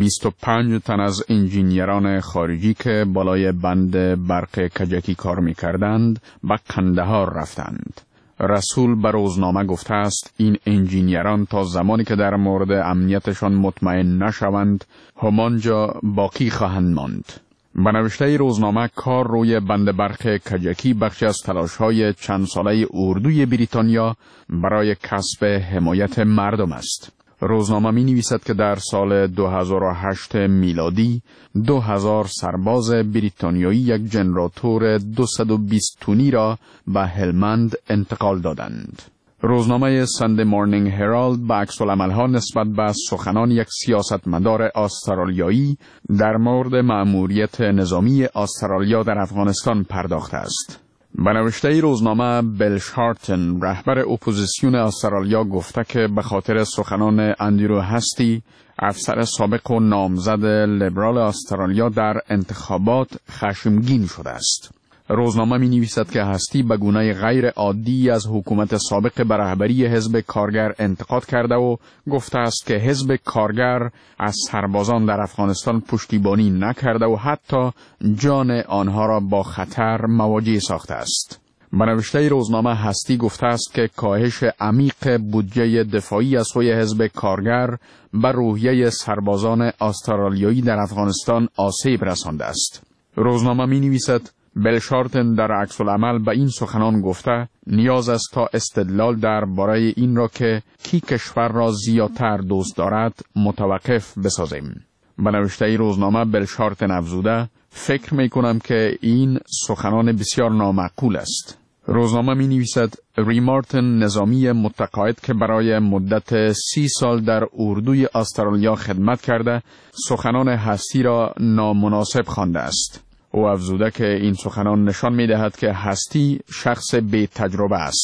25 تن از انجینیران خارجی که بالای بند برق کجکی کار می‌کردند به قندهار رفتند. رسول به روزنامه گفته است این انجینیران تا زمانی که در مورد امنیتشان مطمئن نشوند همانجا باقی خواهند ماند. به نوشته روزنامه کار روی بند برق کجکی بخشی از تلاش‌های چند ساله اردوی بریتانیا برای کسب حمایت مردم است. روزنامه می‌نویسد که در سال 2008 میلادی 2000 سرباز بریتانیایی یک جنراتور 220 تونی را به هلمند انتقال دادند. روزنامه ساندی مورنینگ هرالد به عکس‌العمل‌ها نسبت به سخنان یک سیاستمدار استرالیایی در مورد مأموریت نظامی استرالیا در افغانستان پرداخته است. به نوشته روزنامه بیل شارتن رهبر اپوزیسیون استرالیا گفته که به خاطر سخنان اندرو هستی افسر سابق و نامزد لیبرال استرالیا در انتخابات خشمگین شده است. روزنامه می نویسد که هستی به گونه غیر عادی از حکومت سابق به رهبری حزب کارگر انتقاد کرده و گفته است که حزب کارگر از سربازان در افغانستان پشتیبانی نکرده و حتی جان آنها را با خطر مواجه ساخته است. به نوشته روزنامه هستی گفته است که کاهش عمیق بودجه دفاعی از سوی حزب کارگر به روحیه سربازان استرالیایی در افغانستان آسیب رسانده است. روزنامه می نویسد بیل شارتن در عکس‌العمل به این سخنان گفته نیاز است تا استدلال درباره این را که کی کشور را زیادتر دوست دارد متوقف بسازیم. به نوشته روزنامه بیل شارتن افزوده فکر می کنم که این سخنان بسیار نامعقول است. روزنامه می نویسد ری مارتن نظامی متقاعد که برای مدت 30 سال در اردوی استرالیا خدمت کرده سخنان هستی را نامناسب خوانده است. او افزوده که این سخنان نشان می دهد که هستی شخص بی تجربه است.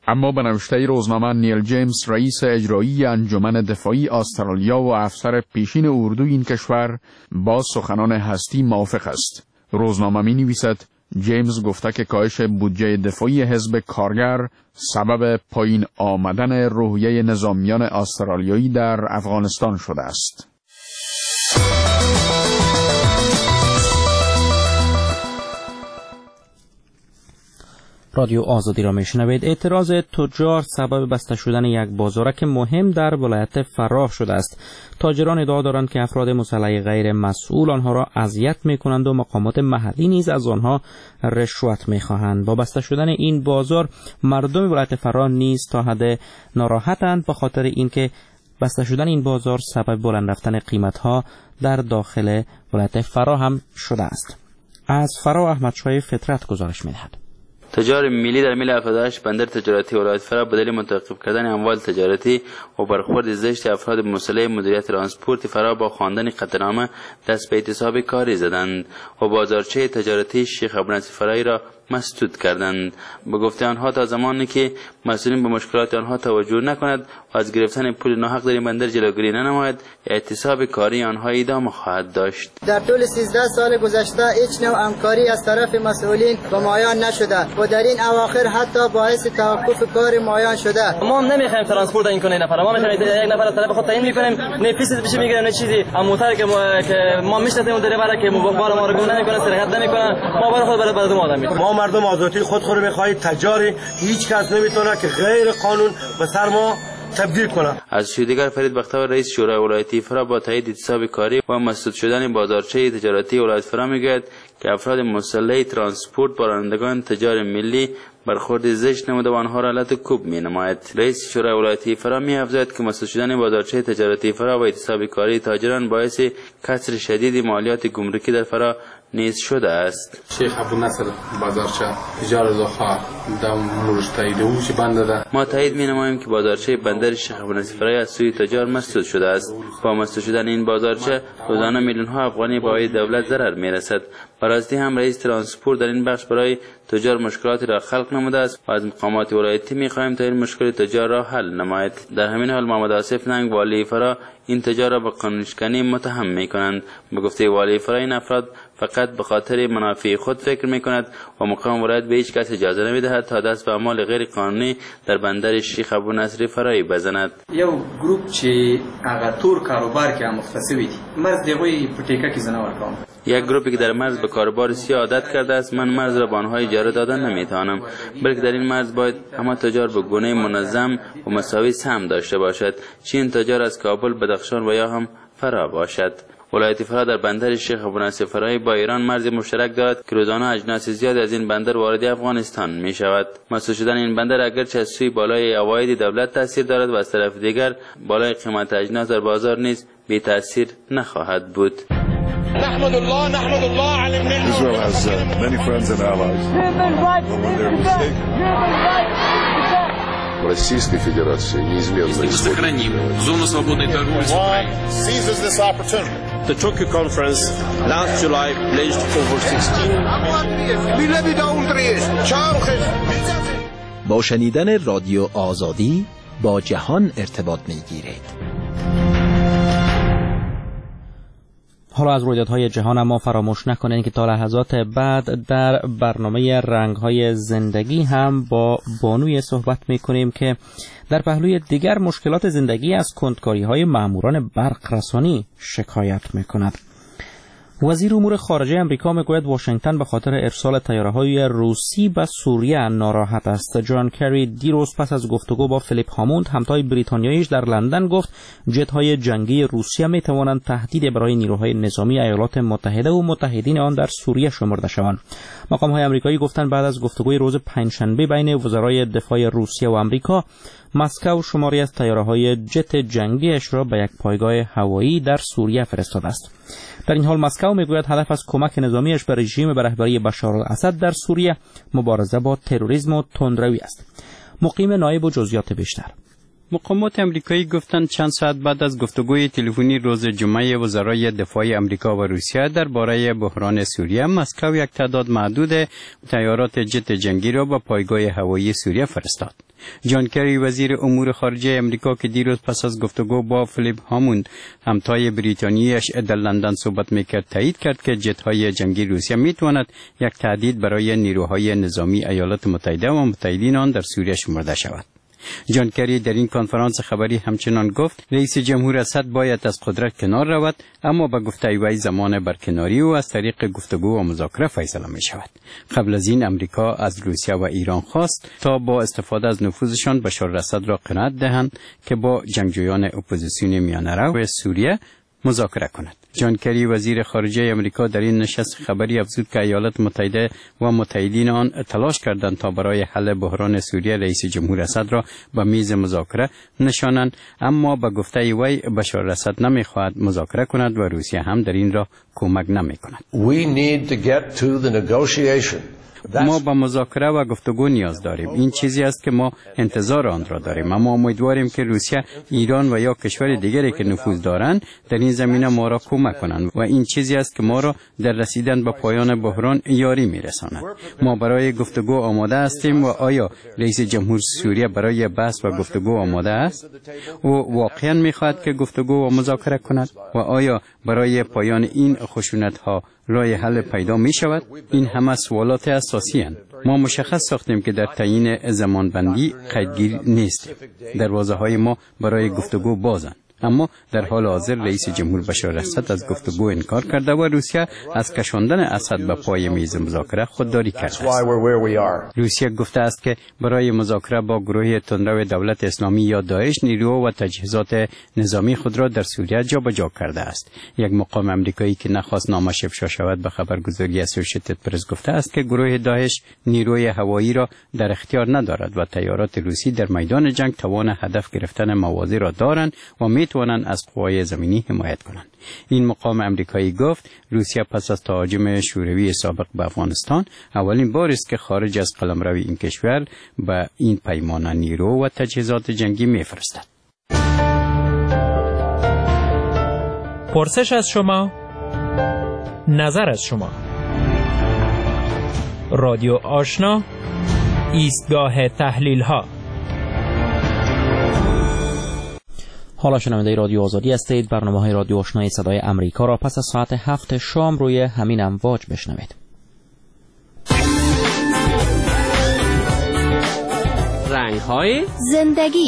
اما به نوشته روزنامه نیل جیمز، رئیس اجرایی انجمن دفاعی استرالیا و افسر پیشین اردو این کشور، با سخنان هستی موافق است. روزنامه می نویسد جیمز گفته که کاهش بودجه دفاعی حزب کارگر سبب پایین آمدن روحیه نظامیان استرالیایی در افغانستان شده است. رادیو آزادی را میشنوید. اعتراض تجار سبب بسته شدن یک بازارک مهم در ولایت فراه شده است. تاجران ادعا دارند که افراد مسلح غیر مسئول آنها را اذیت میکنند و مقامات محلی نیز از آنها رشوت میخواهند. با بسته شدن این بازار مردم ولایت فراه نیز تا حد ناراحتند، به خاطر اینکه بسته شدن این بازار سبب بلند رفتن قیمت‌ها در داخل ولایت فراه هم شده است. از فراه احمدشاه فطرت گزارش می‌دهد. تجار ملی در میل 78 بندر تجارتی ولایت فراه به دلیل متوقف کردن اموال تجارتی و برخورد زشت افراد مسئول مدیریت ترانسپورت فراه با خواندن قطعنامه دست به اعتصاب کاری زدند و بازارچه تجارتی شیخ ابوالنصر فرایی را مسدود کردند. به گفته آنها تا زمانی که مسئولین به مشکلات آنها توجه نکند و از گرفتن پول ناحق در این بندر جلوگیری ننماید، اعتصاب کاری آنها ادامه خواهد داشت. در طول 13 سال گذشته هیچ نوع همکاری از طرف مسئولین به مایان نشده و در این اواخر حتی باعث توقف کار مایان شده. ما نمیخوایم ترانسپورت این کنه نفر، ما میخوایم یک نفر از طرف خود تعیین میکنیم، نه فیس بشه میگیره نه چیزی. موتر که ما میشناسیم درباره که موبایل ما رو گم نمیکنه، سرقت نمیکنه، ما برای خود برای آدم میکنیم. ما مردم آزادی خود میخواهید، تجاری هیچ کس نمیتونه که غیر قانون به سر ما تبدیل کنه. از سوی دیگر فرید بختیار رئیس شورای ولایتی فراه با تایید اعتصاب کاری و مسدود شدن بازارچه تجارتی ولایت فراه میگوید که افراد مسلح ترانسپورت با رانندگان تجار ملی برخورد زشت نموده و آنها را علت کوب می‌نماید. رئیس شورای ولایتی فراه می‌افزاید که مسدود شدن بازارچه تجارتی فراه و اعتصاب کاری تاجران باعث کسر شدید مالیات گمرکی در فراه نیز شده است. شیخ ابوالنصر بازارچه تجار داخل دم نورشتای دوش بنده ده. ما تایید می‌نماییم که بازارچه بندر شیخ ابوالنصر فراه از سوی تجار مسدود شده است. با مسدود شدن این بازارچه روزانه میلیون‌ها افغانی به عاید دولت ضرر می‌رسد. براستی هم رئیس ترانسپورت در این بخش برای تجار مشکلاتی را خلق نموده است و از مقامات ولایتی می‌خواهیم تا این مشکل تجار را حل نماید. در همین حال محمد آصف ننگ والی فراه این تجار را به قانونشکنی متهم می‌کنند. به گفته والی فراه این افراد فقط به خاطر منافع خود فکر می‌کند و مقام ولایت به هیچ کس اجازه نمی‌دهد تا دست به اعمال غیر قانونی در بندر شیخ ابوالنصر فرایی بزند. یو گروپ چې هغه تور کاروبار کې مختصوي دي مرز دیوی پټیکا کې زنه ورکوم. یک گروپی که در مرز به کاروبار سیاه عادت کرده است. من مرز را به آنها اجاره دادن نمیتوانم، بلکه در این مرز باید همه تجار به گونه منظم و مساوی سهم داشته باشد، چه این تجار از کابل، بدخشان و یا هم فرا باشد. ولایت فراه در بندر شیخ ابوالنصر فرایی با ایران مرز مشترک دارد که روزانه اجناس زیاد از این بندر وارد افغانستان می شود. مسدود شدن این بندر اگرچه از سوی بالای عواید دولت تاثیر دارد و از طرف دیگر بالای قیمت اجناس در بازار نیز بی تاثیر نخواهد بود. نحمد الله على النعمة. Israel has many friends and allies. Российской Федерации неизменно сохраним зону свободной торговли с Украиной. seizes this opportunity. The Tokyo conference last July pledged over 16 با شنیدن رادیو آزادی با جهان ارتباط می‌گیرید. حالا از رویدادهای جهان اما فراموش نکنید که تا لحظات بعد در برنامه رنگ‌های زندگی هم با بانوی صحبت می‌کنیم که در پهلوی دیگر مشکلات زندگی از کندکاری‌های ماموران برق رسانی شکایت می‌کند. وزیر امور خارجه امریکا میگوید واشنگتن به خاطر ارسال طیاره‌های روسی به سوریه ناراحت است. جان کری دیروز پس از گفتگو با فیلیپ هاموند همتای بریتانیاییش در لندن گفت جت‌های جنگی روسیه میتوانند تهدید برای نیروهای نظامی ایالات متحده و متحدین آن در سوریه شمرده شوند. مقام‌های آمریکایی گفتند بعد از گفتگوی روز پنجشنبه بین وزرای دفاع روسیه و آمریکا، مسکو شماری از طیاره‌های جت جنگیش را به یک پایگاه هوایی در سوریه فرستاده است. در این حال مسکو میگوید هدف از کمک نظامیش به رژیم به رهبری بشار الاسد در سوریه مبارزه با تروریسم و تندروی است. مقیم نایب و جزئیات بیشتر. مقامات امریکایی گفتند چند ساعت بعد از گفتگوی تلفنی روز جمعه وزرای دفاع امریکا و روسیه درباره بحران سوریه، مسکو یک تعداد محدود طیارات جت جنگی را به پایگاه هوایی سوریه فرستاد. جان کری وزیر امور خارجه امریکا که دیروز پس از گفتگو با فیلیپ هاموند همتای بریتانیایش در لندن صحبت میکرد، تایید کرد که جت‌های جنگی روسیه میتواند یک تهدید برای نیروهای نظامی ایالات متحده و متحدین آن در سوریه شمرده شود. جان کری در این کنفرانس خبری همچنان گفت رئیس جمهور اسد باید از قدرت کنار رود، اما به گفته وی زمان برکناری و از طریق گفتگو و مذاکره فیصله می شود. قبل از این امریکا از روسیه و ایران خواست تا با استفاده از نفوذشان بشار اسد را قناعت دهند که با جنگجویان اپوزیسیون میانه سوریه مذاکره کند. جان کری وزیر خارجه امریکا در این نشست خبری افزود که ایالات متحده و متحدین آن تلاش کردند تا برای حل بحران سوریه رئیس جمهور اسد را به میز مذاکره نشانند، اما به گفته وی بشار اسد نمیخواهد مذاکره کند و روسیه هم در این را کمک نمیکند. ما به مذاکره و گفتگو نیاز داریم. این چیزی است که ما انتظار آن را داریم، اما امیدواریم که روسیه، ایران و یا کشور دیگری که نفوذ دارند در این زمینه ما را کمک کنند و این چیزی است که ما را در رسیدن به پایان بحران یاری میرساند. ما برای گفتگو آماده هستیم و آیا رئیس جمهور سوریه برای بحث و گفتگو آماده است؟ او واقعا میخواهد که گفتگو و مذاکره کند و آیا برای پایان این خشونت ها راه حل پیدا می شود؟ این همه سوالات اساسی هستند. ما مشخص ساختیم که در تعیین زمانبندی قیدگیر نیستیم. دروازه های ما برای گفتگو بازند. اما در حال حاضر رئیس جمهور بشار اسد از گفتگو انکار کرده و روسیه از کشاندن اسد به پای میز مذاکره خودداری کرده است. روسیه گفته است که برای مذاکره با گروه تندرو دولت اسلامی یا داعش نیرو و تجهیزات نظامی خود را در سوریه جابجا کرده است. یک مقام امریکایی که نخواست نامش افشا شود به خبرگزاری اسوسییتد پرس گفته است که گروه داعش نیروی هوایی را در اختیار ندارد و تیارات روسی در میدان جنگ توان هدف گرفتن مواضع را دارند و میتوانند از قوای زمینی حمایت کنند. این مقام امریکایی گفت روسیه پس از تهاجم شوروی سابق به افغانستان اولین بار است که خارج از قلمرو این کشور به این پیمانه نیرو و تجهیزات جنگی میفرستد. پرسش از شما، نظر از شما. رادیو آشنا، ایستگاه تحلیل ها. حالا شنونده رادیو آزادی هستید. برنامه‌های رادیو آشنای صدای امریکا را پس از ساعت 7 شام روی همین امواج بشنوید. رنگ‌های زندگی.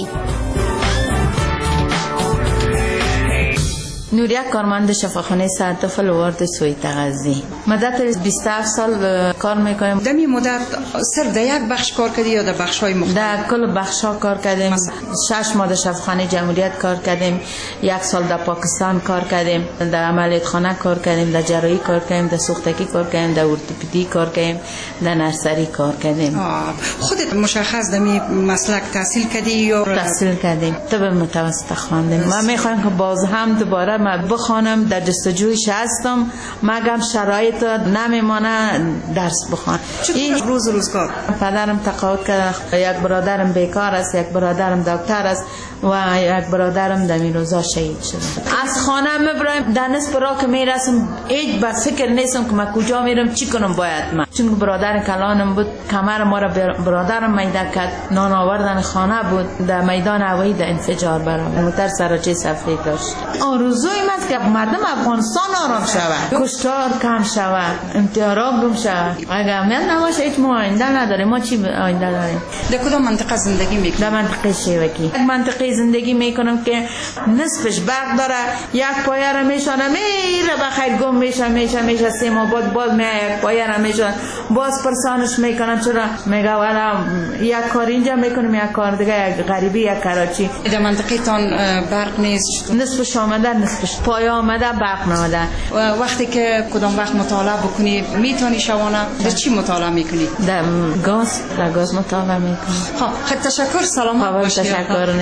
نوریا کارمند شفاخانه سرطفل وارد سویت غزی. مدت 27 سال کار میکنیم. در این مدت صرف در یک بخش کار کردی یا در بخش‌های مختلف؟ در کل بخش‌ها کار کردیم. 6 ماه در شفاخانه جمهوریت کار کردیم. 1 سال در پاکستان کار کردیم. در عملیات خانه کار کردیم. در جراحی کار کردیم. در سوختگی کار کردیم. در ارتوپدی کار کردیم. در نرسری کار کردیم. خودت مشخص در این مسلک تحصیل کردی یا تحصیل کردیم؟ طب متوسط خواندیم. ما میخوایم که باز هم دوباره ما بخوانم، در جستجویش هستم، مگم شرایط نمیمانه درس بخوانم. این روز کار پدرم تقاعد کرد، یک برادرم بیکار است، یک برادرم دکتر است و یک برادرم در این روزا شهید شده. از خانه میبرایم، در نصف راه که میرسم هیچ به فکر نیستم که من کجا میرم، چی کنم باید من، چون برادر کلانم بود، کمر ما را برادرم میده کرد، نان آوردن خانه بود، در میدان هوایی در انفجار برآمد، موتر سراچه صفری داشت. آرزوی من است که مردم افغانستان آرام شود، کشتار کم شود، انتحارات گم شود. اگر امنیت نباشه هیچ ما آینده نداریم. ما چی آینده داریم؟ در کدام منطقه زندگی میکنی؟ در منطقه شیوکی. یک منطقه زندگی میکنم که نصفش برق داره، یک پایه را میشانه میره بخیر گم میشه 3 ماه بعد باز میاد یک پایه را میشانه باز پرسانش میکنم. چرا؟ میگه والا یک کار اینجا میکنیم یک کار دیگه، یک غریبی یک کراچی. در منطقه تان برق نیست؟ نصفش آمده نصفش پایه آمده برق نماده. وقتی که کدام وقت مطالعه بکنی میتونی شبانه در چی مطالعه میکنی؟ در گاز مطالعه میکنی. خب تشکر، سلامت باشی. تشکر.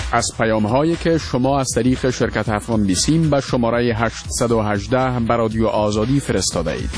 از پیام‌هایی که شما از طریق شرکت افغان بیسیم به شماره 818 به رادیو آزادی فرستاده اید.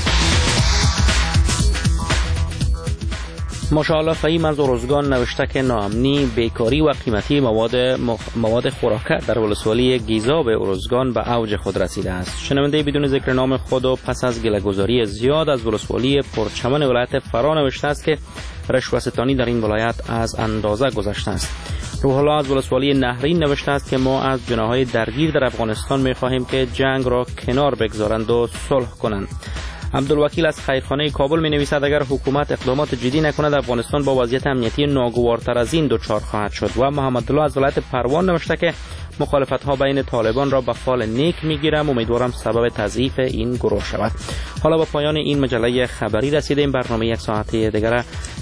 مشاله فهیم از ارزگان نوشته که ناامنی، بیکاری و قیمتی مواد خوراکه در ولسوالی گیزاب ارزگان به اوج خود رسیده است. شنونده بدون ذکر نام خود و پس از گله‌گذاری زیاد از ولسوالی پرچمن ولایت فرا نوشته است که رشوه‌ستانی در این ولایت از اندازه گذشته است. روح الله از ولسوالی نهرین نوشته است که ما از جناح‌های درگیر در افغانستان می‌خواهیم که جنگ را کنار بگذارند و صلح کنند. عبدالوکیل از خیرخانه کابل می نویسد اگر حکومت اقدامات جدی نکند افغانستان با وضعیت امنیتی ناگوارتر از این دچار خواهد شد. و محمد الله از ولایت پروان نوشته که مخالفت ها بین طالبان را به فال نیک میگیرم، امیدوارم سبب تضعیف این گروه شود. حالا با پایان این مجله خبری رسیدیم. برنامه یک ساعته دیگر